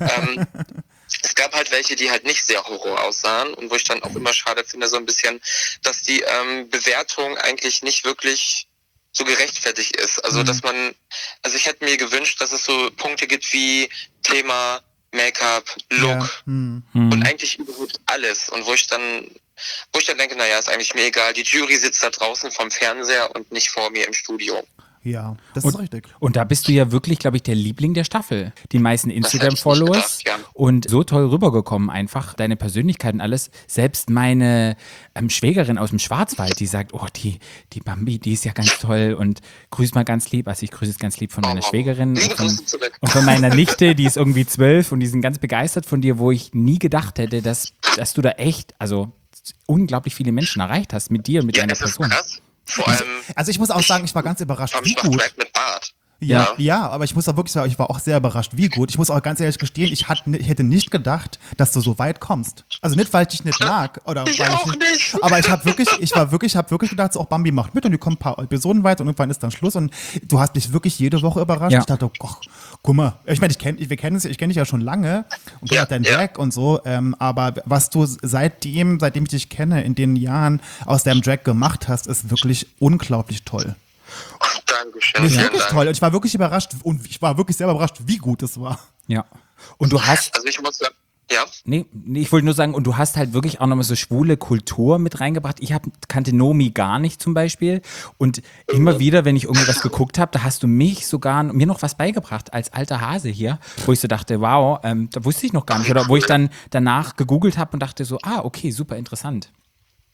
Es gab halt welche, die halt nicht sehr Horror aussahen und wo ich dann auch immer schade finde, so ein bisschen, dass die Bewertung eigentlich nicht wirklich so gerechtfertigt ist. Also, ich hätte mir gewünscht, dass es so Punkte gibt wie Thema Make-up, Look und eigentlich überhaupt alles. Und wo ich dann denke, naja, ist eigentlich mir egal. Die Jury sitzt da draußen vom Fernseher und nicht vor mir im Studio. Ja, das ist richtig. Und da bist du ja wirklich, glaube ich, der Liebling der Staffel. Die meisten Instagram-Followers gedacht, ja. und so toll rübergekommen einfach, deine Persönlichkeit und alles. Selbst meine Schwägerin aus dem Schwarzwald, die sagt, oh, die Bambi, die ist ja ganz toll und grüß mal ganz lieb. Also ich grüße es ganz lieb von meiner Schwägerin Liebe Grüße zurück. und von meiner Nichte, die ist irgendwie 12 und die sind ganz begeistert von dir, wo ich nie gedacht hätte, dass du da echt, also unglaublich viele Menschen erreicht hast mit dir und mit Ja, deiner das ist Person. krass. Vor allem Also ich muss auch sagen, ich war ganz überrascht, wie ich war gut. Drag mit Bart. Ja, aber ich muss auch wirklich sagen, ich war auch sehr überrascht, wie gut. Ich muss auch ganz ehrlich gestehen, ich hätte nicht gedacht, dass du so weit kommst. Also nicht, weil ich dich nicht mag, oder Ich weil auch ich nicht. Aber ich habe wirklich gedacht, so auch Bambi macht mit und die kommen ein paar Episoden weiter und irgendwann ist dann Schluss und du hast mich wirklich jede Woche überrascht. Ja. Ich dachte, oh, guck mal, ich meine, ich kenne dich ja schon lange und kenne Ja, auch deinen ja. Drag und so, aber was du seitdem ich dich kenne, in den Jahren aus deinem Drag gemacht hast, ist wirklich unglaublich toll. Dankeschön. Das ist Vielen wirklich Dank. toll und ich war wirklich überrascht und ich war wirklich selber überrascht, wie gut es war. Ja. Und du hast, Also ich muss sagen, ja. nee, ich wollte nur sagen, und du hast halt wirklich auch nochmal so schwule Kultur mit reingebracht. Ich kannte Nomi gar nicht zum Beispiel. Und immer wieder, wenn ich irgendwas geguckt habe, da hast du mir noch was beigebracht als alter Hase hier, wo ich so dachte, wow, da wusste ich noch gar nicht. Oder wo ich dann danach gegoogelt habe und dachte so, okay, super interessant.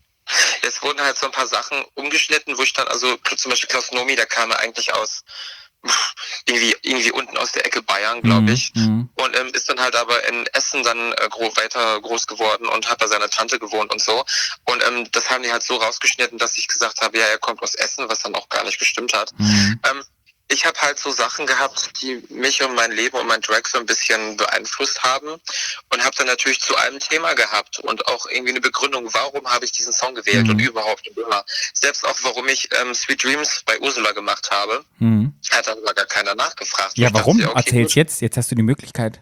Es wurden halt so ein paar Sachen umgeschnitten, wo ich dann, also zum Beispiel Klaus Nomi, der kam ja eigentlich aus irgendwie unten aus der Ecke Bayern, glaube ich. Und ist dann halt aber in Essen dann weiter groß geworden und hat bei seiner Tante gewohnt und so. Und das haben die halt so rausgeschnitten, dass ich gesagt habe, ja, er kommt aus Essen, was dann auch gar nicht gestimmt hat. Ich habe halt so Sachen gehabt, die mich und mein Leben und mein Drag so ein bisschen beeinflusst haben und habe dann natürlich zu einem Thema gehabt und auch irgendwie eine Begründung, warum habe ich diesen Song gewählt und überhaupt immer. Selbst auch, warum ich Sweet Dreams bei Ursula gemacht habe, hat dann aber gar keiner nachgefragt. Ja, Ich warum? dachte, okay, Erzähl's gut. jetzt hast du die Möglichkeit.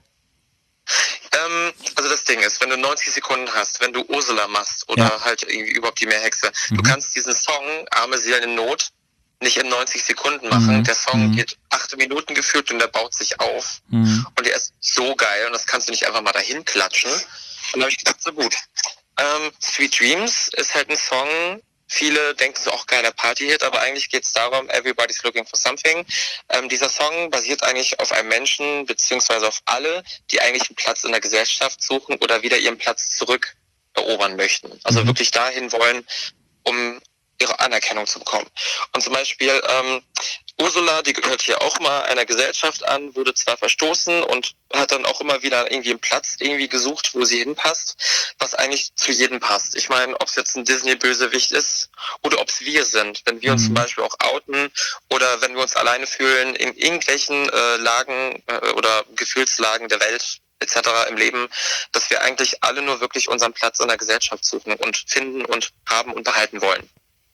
Also das Ding ist, wenn du 90 Sekunden hast, wenn du Ursula machst oder halt irgendwie überhaupt die Meerhexe, du kannst diesen Song Arme Seelen in Not nicht in 90 Sekunden machen. Der Song geht 8 Minuten gefühlt und der baut sich auf. Und der ist so geil und das kannst du nicht einfach mal dahin klatschen. Und dann habe ich gedacht, so gut. Sweet Dreams ist halt ein Song, viele denken so, auch geiler Party-Hit, aber eigentlich geht es darum, Everybody's Looking for Something. Dieser Song basiert eigentlich auf einem Menschen, beziehungsweise auf alle, die eigentlich einen Platz in der Gesellschaft suchen oder wieder ihren Platz zurück erobern möchten. Also wirklich dahin wollen, um ihre Anerkennung zu bekommen. Und zum Beispiel Ursula, die gehört hier auch mal einer Gesellschaft an, wurde zwar verstoßen und hat dann auch immer wieder irgendwie einen Platz irgendwie gesucht, wo sie hinpasst, was eigentlich zu jedem passt. Ich meine, ob es jetzt ein Disney-Bösewicht ist oder ob es wir sind. Wenn wir uns zum Beispiel auch outen oder wenn wir uns alleine fühlen in irgendwelchen Lagen oder Gefühlslagen der Welt etc. im Leben, dass wir eigentlich alle nur wirklich unseren Platz in der Gesellschaft suchen und finden und haben und behalten wollen.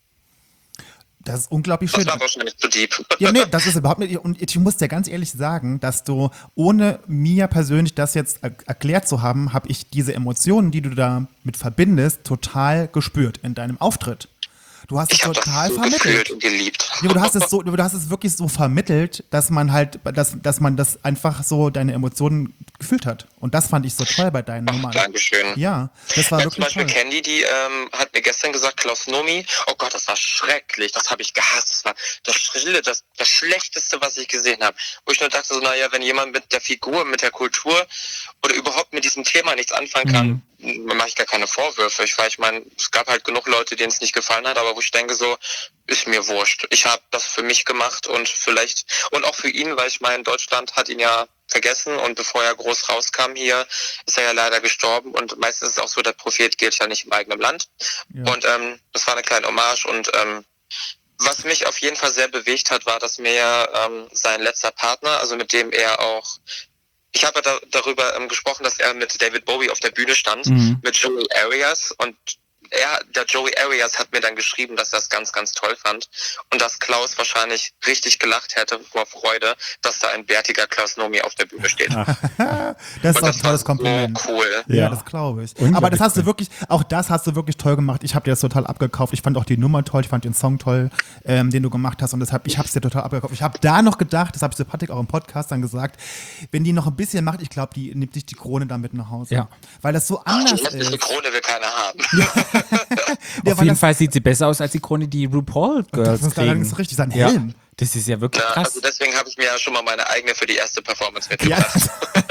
Das ist unglaublich schön. Das war wahrscheinlich zu deep. Ja, nee, das ist überhaupt nicht. Und ich muss dir ganz ehrlich sagen, dass du, ohne mir persönlich das jetzt erklärt zu haben, habe ich diese Emotionen, die du da mit verbindest, total gespürt in deinem Auftritt. Du hast es Ich habe total das so vermittelt. gefühlt und geliebt. Ja, aber du hast es wirklich so vermittelt, dass man halt, dass man das einfach so deine Emotionen gefühlt hat. Und das fand ich so toll bei deinen Nummern. Dankeschön. Ja, das war Ja, wirklich zum Beispiel toll. Candy, die hat mir gestern gesagt, Klaus Nomi, oh Gott, das war schrecklich, das habe ich gehasst, das war das Schrille, das Schlechteste, was ich gesehen habe. Wo ich nur dachte, so, naja, wenn jemand mit der Figur, mit der Kultur oder überhaupt mit diesem Thema nichts anfangen kann, mache ich gar keine Vorwürfe. Ich meine, es gab halt genug Leute, denen es nicht gefallen hat, aber wo ich denke so, ist mir wurscht. Ich habe das für mich gemacht und vielleicht, und auch für ihn, weil ich meine, Deutschland hat ihn ja vergessen und bevor er groß rauskam hier, ist er ja leider gestorben und meistens ist es auch so, der Prophet gilt ja nicht im eigenen Land. Ja. Und das war eine kleine Hommage und was mich auf jeden Fall sehr bewegt hat, war, dass mir sein letzter Partner, also mit dem er auch, ich habe ja darüber gesprochen, dass er mit David Bowie auf der Bühne stand, mit Joey Arias und der Joey Arias hat mir dann geschrieben, dass er es ganz, ganz toll fand und dass Klaus wahrscheinlich richtig gelacht hätte vor Freude, dass da ein bärtiger Klaus Nomi auf der Bühne steht. Das ist Und auch ein das war tolles Kompliment. so cool. Ja, das glaube ich. Unglaublich Aber das hast cool. du wirklich, auch das hast du wirklich toll gemacht. Ich habe dir das total abgekauft. Ich fand auch die Nummer toll, ich fand den Song toll, den du gemacht hast und deshalb, ich habe es dir total abgekauft. Ich habe da noch gedacht, das habe ich zu Patrick auch im Podcast dann gesagt, wenn die noch ein bisschen macht, ich glaube, die nimmt sich die Krone dann mit nach Hause. Ja. Weil das so Die anders hässliche ist. Krone will keiner haben. Ja, Auf weil jeden das, Fall sieht sie besser aus als die Krone, die RuPaul Girls das ist kriegen. allerdings richtig, sein Ja. Helm. Das ist ja wirklich Ja, krass. also deswegen habe ich mir ja schon mal meine eigene für die erste Performance Ja. mitgebracht.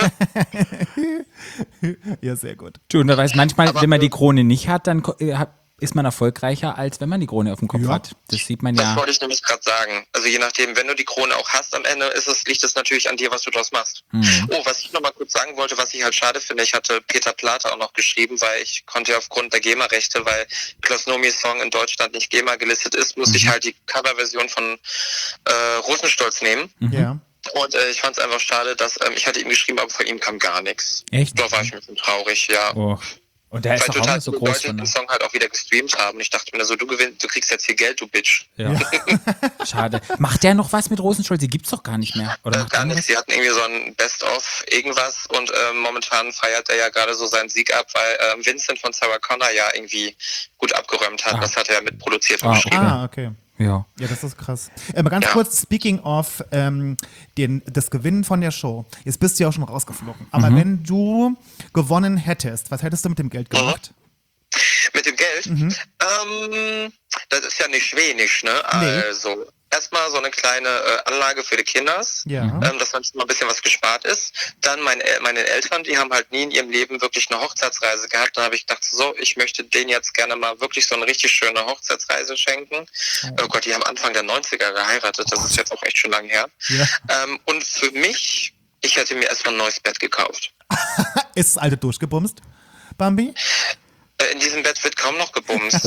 Ja, sehr gut. Du, und da weiß manchmal, Aber- wenn man die Krone nicht hat, dann ist man erfolgreicher, als wenn man die Krone auf dem Kopf Ja. hat. Das sieht man Das ja. wollte ich nämlich gerade sagen. Also je nachdem, wenn du die Krone auch hast am Ende, liegt es natürlich an dir, was du daraus machst. Oh, was ich noch mal kurz sagen wollte, was ich halt schade finde, ich hatte Peter Plate auch noch geschrieben, weil ich konnte ja aufgrund der GEMA-Rechte, weil Klaus Nomis Song in Deutschland nicht GEMA gelistet ist, musste ich halt die Coverversion von Rosenstolz nehmen. Ja. Und ich fand es einfach schade, dass ich hatte ihm geschrieben, aber von ihm kam gar nichts. Echt? Da war ich ein bisschen traurig, ja. Oh. Und der ist Weil doch auch total nicht so viele groß Leute von. den Song halt auch wieder gestreamt haben. Und ich dachte mir so, du kriegst jetzt hier Geld, du Bitch. Ja. Schade. Macht der noch was mit Rosenstolz? Die gibt's doch gar nicht mehr. Oder macht Gar der noch nicht. Sie hatten irgendwie so ein Best-of irgendwas und momentan feiert er ja gerade so seinen Sieg ab, weil Vincent von Sarah Connor ja irgendwie gut abgeräumt hat. Das hat er mitproduziert und Ah, geschrieben. Ah, okay. Ja. Ja, das ist krass. Mal ganz Ja. kurz, speaking of das Gewinnen von der Show. Jetzt bist du ja auch schon rausgeflogen. Aber wenn du gewonnen hättest, was hättest du mit dem Geld gemacht? Mit dem Geld? Das ist ja nicht wenig, ne? Nee. Also, erstmal so eine kleine Anlage für die Kinders, Ja. dass dann schon mal ein bisschen was gespart ist. Dann meine Eltern, die haben halt nie in ihrem Leben wirklich eine Hochzeitsreise gehabt. Dann habe ich gedacht, so, ich möchte denen jetzt gerne mal wirklich so eine richtig schöne Hochzeitsreise schenken. Oh Gott, die haben Anfang der 90er geheiratet, das ist jetzt auch echt schon lange her. Ja. Und für mich, ich hätte mir erstmal ein neues Bett gekauft. Ist das alte durchgebumst, Bambi? In diesem Bett wird kaum noch gebumst.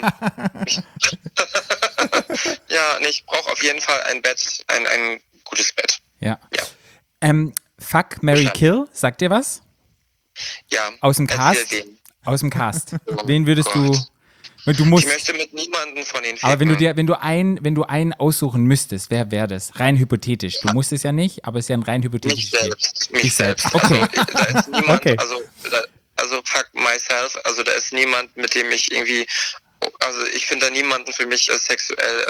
Ich brauche auf jeden Fall ein Bett, ein gutes Bett. Ja. Ja. Fuck, Marry, Kill, sagt dir was? Ja. Aus dem erzähl Cast? den. Aus dem Cast. Oh Wen würdest du... Gott. Du musst, Ich möchte mit niemandem von den aber ficken. wenn du einen aussuchen müsstest, wer wäre das? Rein hypothetisch. Du musst es ja nicht, aber es ist ja ein rein Mich hypothetisches Spiel. selbst. Dich selbst. Also, Okay. da ist niemand, Okay. also fuck myself, also da ist niemand, mit dem ich irgendwie, also ich finde da niemanden für mich sexuell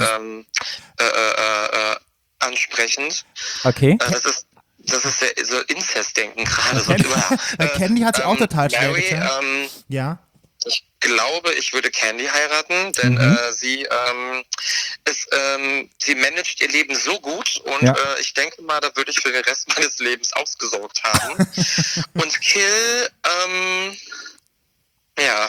ansprechend. Okay. Das ist so Inzest-Denken gerade. So Candy hat sich auch total schwer Mary, getan. Ja. ich glaube, ich würde Candy heiraten, denn sie managt ihr Leben so gut und Ja. ich denke mal, da würde ich für den Rest meines Lebens ausgesorgt haben. Und Kill, ja.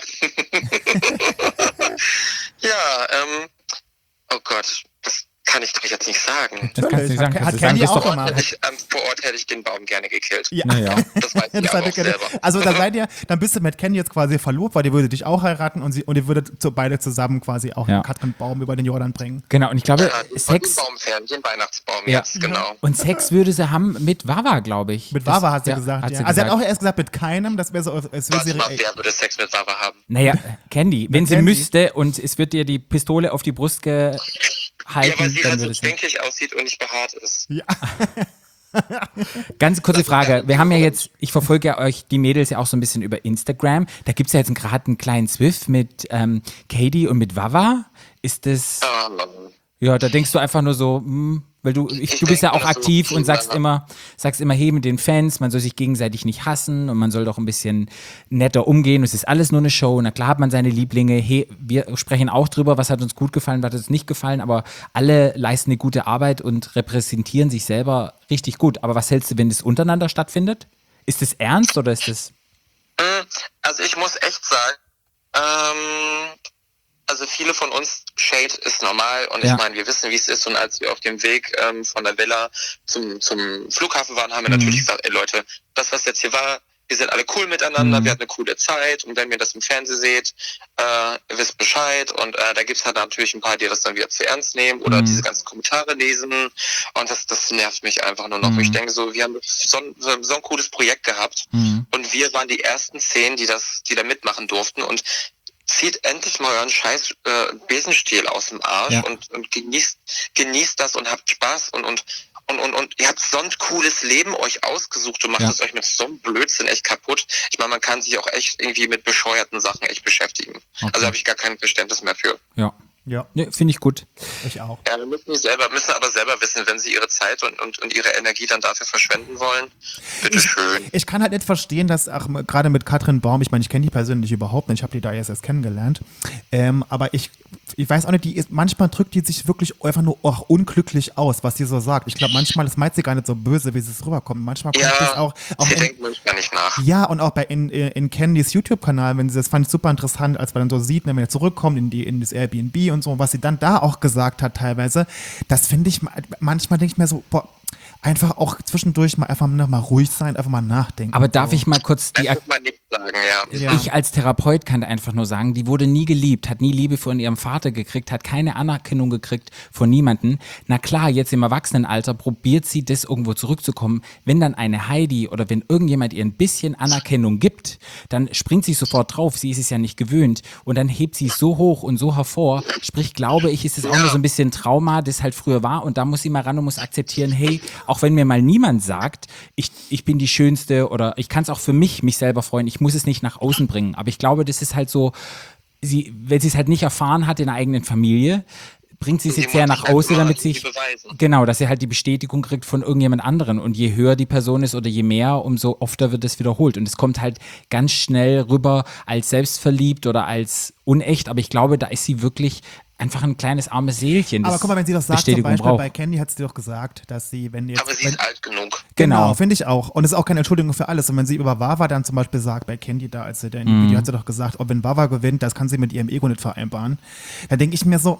Oh Gott, das kann ich doch jetzt nicht sagen. Das kannst du nicht sagen. Hat Kannst du Candy sagen, auch bist doch- gemacht. Vor Ort hätte ich den Baum gerne gekillt. Ja. Naja. Das weiß ich Das aber hat auch selber. also dann bist du mit Candy jetzt quasi verlobt, weil die würde dich auch heiraten und ihr würdet beide zusammen quasi auch Ja. einen Katrin Baum über den Jordan bringen. Genau, und ich glaube, Den Sex... Baumfern, den Weihnachtsbaum Ja. jetzt, genau. Und Sex würde sie haben mit Wawa, glaube ich. Mit Wawa hat sie ja, gesagt, hat ja. sie Also sie hat gesagt. auch erst gesagt, mit keinem, das wäre so, als wäre Warte sie. mal, wer würde Sex mit Wawa haben? Naja, Candy, wenn sie Candy. müsste und es wird ihr die Pistole auf die Brust gehalten, Ja, weil sie dann halt so würde sie... stinkig aussieht und nicht behaart ist. Ja. Ganz kurze Frage. Wir haben ja jetzt, ich verfolge ja euch, die Mädels ja auch so ein bisschen über Instagram. Da gibt es ja jetzt gerade einen kleinen Zwiff mit Katie und mit Wawa. Ist das, ja, da denkst du einfach nur so, weil du bist ja denke, auch das ist aktiv so und sagst zueinander. immer, hey, mit den Fans, man soll sich gegenseitig nicht hassen und man soll doch ein bisschen netter umgehen. Es ist alles nur eine Show. Na klar hat man seine Lieblinge. Hey, wir sprechen auch drüber, was hat uns gut gefallen, was hat uns nicht gefallen, aber alle leisten eine gute Arbeit und repräsentieren sich selber richtig gut. Aber was hältst du, wenn das untereinander stattfindet? Ist das ernst oder ist das... Also ich muss echt sagen, also viele von uns, Shade ist normal und Ja. ich meine, wir wissen, wie es ist und als wir auf dem Weg von der Villa zum Flughafen waren, haben wir natürlich gesagt, ey Leute, das was jetzt hier war, wir sind alle cool miteinander, wir hatten eine coole Zeit und wenn ihr das im Fernsehen seht, ihr wisst Bescheid und da gibt's halt natürlich ein paar, die das dann wieder zu ernst nehmen oder diese ganzen Kommentare lesen und das nervt mich einfach nur noch. Ich denke so, wir haben so ein cooles Projekt gehabt und wir waren die ersten 10, die da mitmachen durften und zieht endlich mal euren scheiß Besenstiel aus dem Arsch Ja. und genießt das und habt Spaß und ihr habt so ein cooles Leben euch ausgesucht und macht Ja. es euch mit so einem Blödsinn echt kaputt. Ich meine, man kann sich auch echt irgendwie mit bescheuerten Sachen echt beschäftigen. Okay. Also habe ich gar kein Verständnis mehr für. Ja, Ja, ne, finde ich gut. ich auch. Ja, wir müssen aber selber wissen, wenn sie ihre Zeit und ihre Energie dann dafür verschwenden wollen. Bitteschön. Ich kann halt nicht verstehen, dass auch gerade mit Katrin Baum, ich meine, ich kenne die persönlich überhaupt nicht, ich habe die da erst kennengelernt, aber ich weiß auch nicht, manchmal drückt die sich wirklich einfach nur auch unglücklich aus, was sie so sagt. Ich glaube, manchmal ist meint sie gar nicht so böse, wie es rüberkommt. Manchmal kommt das Ja, auch sie in, denkt manchmal nicht nach. ja, und auch in Candys YouTube-Kanal, wenn sie das fand ich super interessant, als man dann so sieht, wenn er zurückkommt in das Airbnb und so, was sie dann da auch gesagt hat teilweise, das finde ich, manchmal denke ich mir so, boah, einfach auch zwischendurch mal einfach noch mal ruhig sein, einfach mal nachdenken. Aber darf ich mal kurz die... Das muss man nicht sagen, ja. Ja. Ich als Therapeut kann einfach nur sagen, die wurde nie geliebt, hat nie Liebe von ihrem Vater gekriegt, hat keine Anerkennung gekriegt von niemanden. Na klar, jetzt im Erwachsenenalter probiert sie das irgendwo zurückzukommen. Wenn dann eine Heidi oder wenn irgendjemand ihr ein bisschen Anerkennung gibt, dann springt sie sofort drauf. Sie ist es ja nicht gewöhnt und dann hebt sie es so hoch und so hervor. Sprich, glaube ich, ist es auch nur so ein bisschen Trauma, das halt früher war und da muss sie mal ran und muss akzeptieren, hey, auch wenn mir mal niemand sagt, ich bin die Schönste oder ich kann es auch für mich selber freuen, ich muss es nicht nach außen bringen. Aber ich glaube, das ist halt so, wenn sie es halt nicht erfahren hat in der eigenen Familie, bringt sie es Sie jetzt sehr muss nach sich halt außen, immer damit irgendwie sich, beweisen. genau, dass sie halt die Bestätigung kriegt von irgendjemand anderen. Und je höher die Person ist oder je mehr, umso öfter wird es wiederholt. Und es kommt halt ganz schnell rüber als selbstverliebt oder als unecht. Aber ich glaube, da ist sie wirklich einfach ein kleines armes Seelchen. Das Aber guck mal, wenn sie das sagt, zum Bestätigung Beispiel braucht. bei Candy hat sie doch gesagt, dass sie, wenn jetzt. Aber sie ist alt genug. Genau, Genau. finde ich auch. Und es ist auch keine Entschuldigung für alles. Und wenn sie über Wawa dann zum Beispiel sagt, bei Candy da, als sie da in dem Video hat sie doch gesagt, wenn Wawa gewinnt, das kann sie mit ihrem Ego nicht vereinbaren. Da denke ich mir so,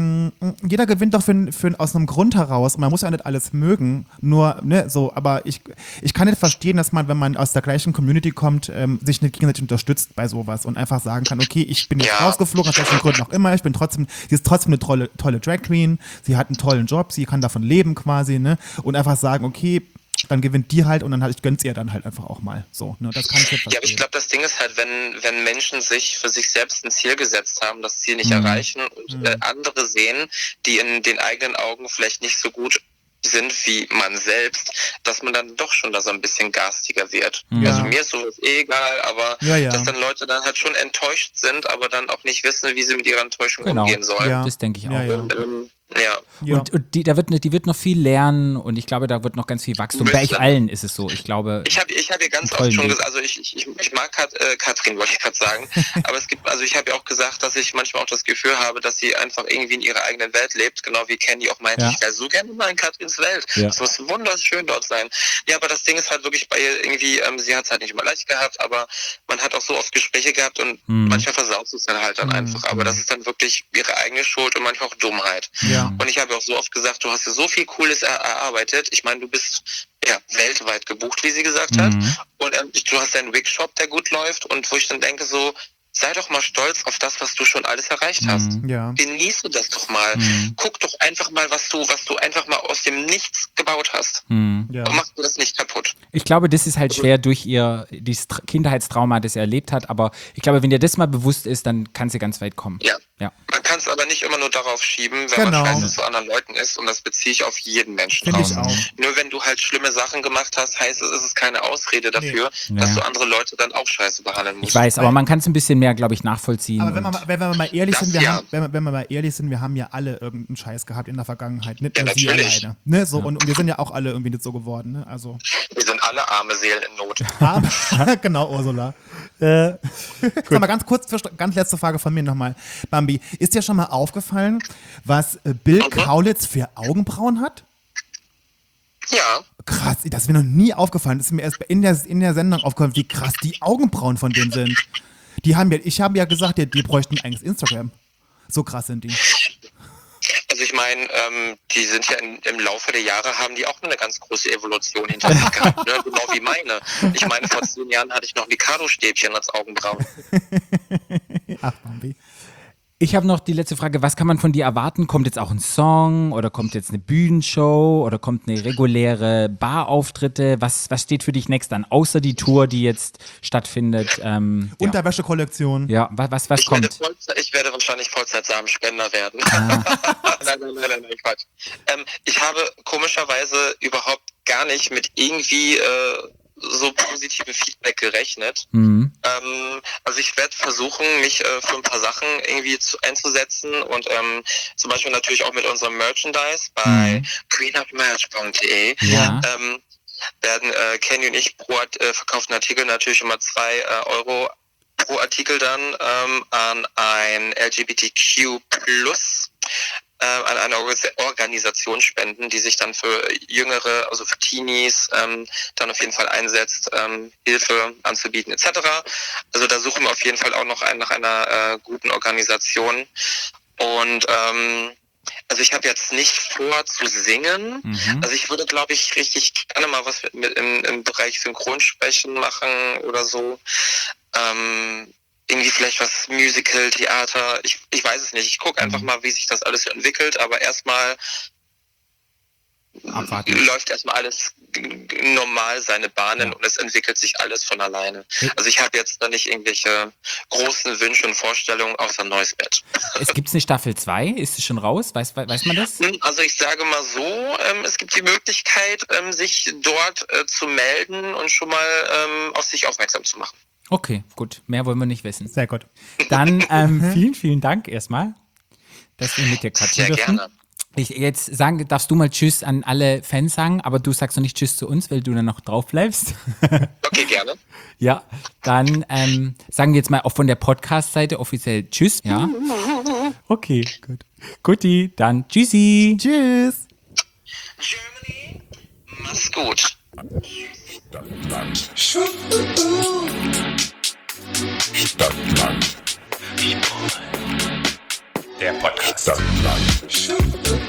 jeder gewinnt doch aus einem Grund heraus. Und man muss ja nicht alles mögen. Nur, ne, so, aber ich kann nicht verstehen, dass man, wenn man aus der gleichen Community kommt, sich nicht gegenseitig unterstützt bei sowas und einfach sagen kann, okay, ich bin jetzt Ja. rausgeflogen, aus welchen Gründen auch immer, sie ist trotzdem eine tolle Drag Queen, sie hat einen tollen Job, sie kann davon leben quasi, ne? Und einfach sagen, okay, dann gewinnt die halt und dann ich gönn's ihr dann halt einfach auch mal. So, ne? Das kann ich jetzt Ja, aber ich verstehen. glaube, das Ding ist halt, wenn Menschen sich für sich selbst ein Ziel gesetzt haben, das Ziel nicht erreichen und andere sehen, die in den eigenen Augen vielleicht nicht so gut sind wie man selbst, dass man dann doch schon da so ein bisschen garstiger wird. Ja. Also mir ist sowas egal, aber Ja. dass dann Leute dann halt schon enttäuscht sind, aber dann auch nicht wissen, wie sie mit ihrer Enttäuschung Genau. umgehen sollen. Ja. Das denke ich auch. Ja, ja. Ja. Ja. Und die wird noch viel lernen und ich glaube, da wird noch ganz viel Wachstum. Bei euch allen ist es so. Ich glaube, Ich hab ihr ganz tollen oft schon Weg. gesagt, also ich mag Katrin, wollte ich gerade sagen, aber ich habe ja auch gesagt, dass ich manchmal auch das Gefühl habe, dass sie einfach irgendwie in ihrer eigenen Welt lebt, genau wie Candy auch meinte, Ja. ich wäre so gerne mal in Katrins Welt. Ja. Es muss wunderschön dort sein. Ja, aber das Ding ist halt wirklich bei ihr irgendwie, sie hat es halt nicht immer leicht gehabt, aber man hat auch so oft Gespräche gehabt und manchmal versaut es dann halt dann einfach. Aber das ist dann wirklich ihre eigene Schuld und manchmal auch Dummheit. Ja. Und ich habe auch so oft gesagt, du hast dir so viel Cooles erarbeitet. Ich meine, du bist ja weltweit gebucht, wie sie gesagt hat. Und du hast einen Wig-Shop, der gut läuft. Und wo ich dann denke so, sei doch mal stolz auf das, was du schon alles erreicht hast. Ja. Genieße das doch mal. Guck doch einfach mal, was du einfach mal aus dem Nichts gebaut hast. Ja. Und mach dir das nicht kaputt. ich glaube, das ist halt schwer durch dieses Kindheitstrauma, das er erlebt hat. Aber ich glaube, wenn dir das mal bewusst ist, dann kann sie ganz weit kommen. Ja. Ja. Man kann es aber nicht immer nur darauf schieben, wenn Genau. man scheiße zu anderen Leuten ist. Und das beziehe ich auf jeden Menschen Finde ich draußen. auch. Nur wenn du halt schlimme Sachen gemacht hast, heißt es, ist es keine Ausrede dafür, dass Ja. du andere Leute dann auch scheiße behandeln musst. Ich weiß, aber man kann es ein bisschen mehr, glaube ich, nachvollziehen. Aber wenn wir mal ehrlich Das sind, wir ja. haben, wenn wir mal ehrlich sind, wir haben ja alle irgendeinen Scheiß gehabt in der Vergangenheit. Nicht Ja, nur sie natürlich. alleine. Ne? So, und wir sind ja auch alle irgendwie nicht so geworden. Ne? Also, Wir sind alle arme Seelen in Not. genau, Ursula. Sag mal ganz kurz, ganz letzte Frage von mir nochmal. Bambi, ist dir schon mal aufgefallen, was Bill Kaulitz für Augenbrauen hat? Ja, Krass, das ist mir noch nie aufgefallen. Das ist mir erst in der Sendung aufgefallen, wie krass die Augenbrauen von dem sind. Ich habe ja gesagt, die bräuchten eigentlich Instagram. So krass sind die. also ich meine, die sind ja im Laufe der Jahre, haben die auch eine ganz große Evolution hinter sich gehabt, ne? Genau wie meine. Ich meine, vor 10 Jahren hatte ich noch Mikado-Stäbchen als Augenbrauen. Ach, Bambi. Ich habe noch die letzte Frage, was kann man von dir erwarten? Kommt jetzt auch ein Song oder kommt jetzt eine Bühnenshow oder kommt eine reguläre Barauftritte? Was steht für dich next an, außer die Tour, die jetzt stattfindet? Ja. Unterwäschekollektion. Ja, was Ich kommt? werde wahrscheinlich Vollzeit-Samenspender werden. Nein, Quatsch. Ich habe komischerweise überhaupt gar nicht mit irgendwie so positivem Feedback gerechnet. Also ich werde versuchen, mich für ein paar Sachen irgendwie einzusetzen und zum Beispiel natürlich auch mit unserem Merchandise bei queenupmerch.de Ja. werden Kenny und ich pro verkauften Artikel natürlich immer 2 Euro pro Artikel dann an ein LGBTQ+ an eine Organisation spenden, die sich dann für Jüngere, also für Teenies, dann auf jeden Fall einsetzt, Hilfe anzubieten etc. Also da suchen wir auf jeden Fall auch noch nach einer guten Organisation. Und also ich habe jetzt nicht vor zu singen. Also ich würde, glaube ich, richtig gerne mal was im Bereich Synchronsprechen machen oder so. Irgendwie vielleicht was Musical, Theater, ich weiß es nicht. Ich gucke einfach mal, wie sich das alles so entwickelt, aber erstmal Abwarten. läuft erstmal alles normal seine Bahnen und es entwickelt sich alles von alleine. Also ich habe jetzt da nicht irgendwelche großen Wünsche und Vorstellungen außer ein neues Bett. Es gibt eine Staffel 2, ist es schon raus? Weiß man das? Also ich sage mal so, es gibt die Möglichkeit, sich dort zu melden und schon mal auf sich aufmerksam zu machen. Okay, gut. Mehr wollen wir nicht wissen. Sehr gut. Dann vielen, vielen Dank erstmal, dass wir mit dir quatschen Sehr dürfen. gerne. Jetzt darfst du mal Tschüss an alle Fans sagen, aber du sagst noch nicht Tschüss zu uns, weil du dann noch drauf bleibst. Okay, gerne. Ja, dann sagen wir jetzt mal auch von der Podcast-Seite offiziell Tschüss, ja. Okay, gut. Guti, dann tschüssi. Tschüss. Germany, mach's gut. Stadtland. Stadtland. Der Podcast. Stadtland.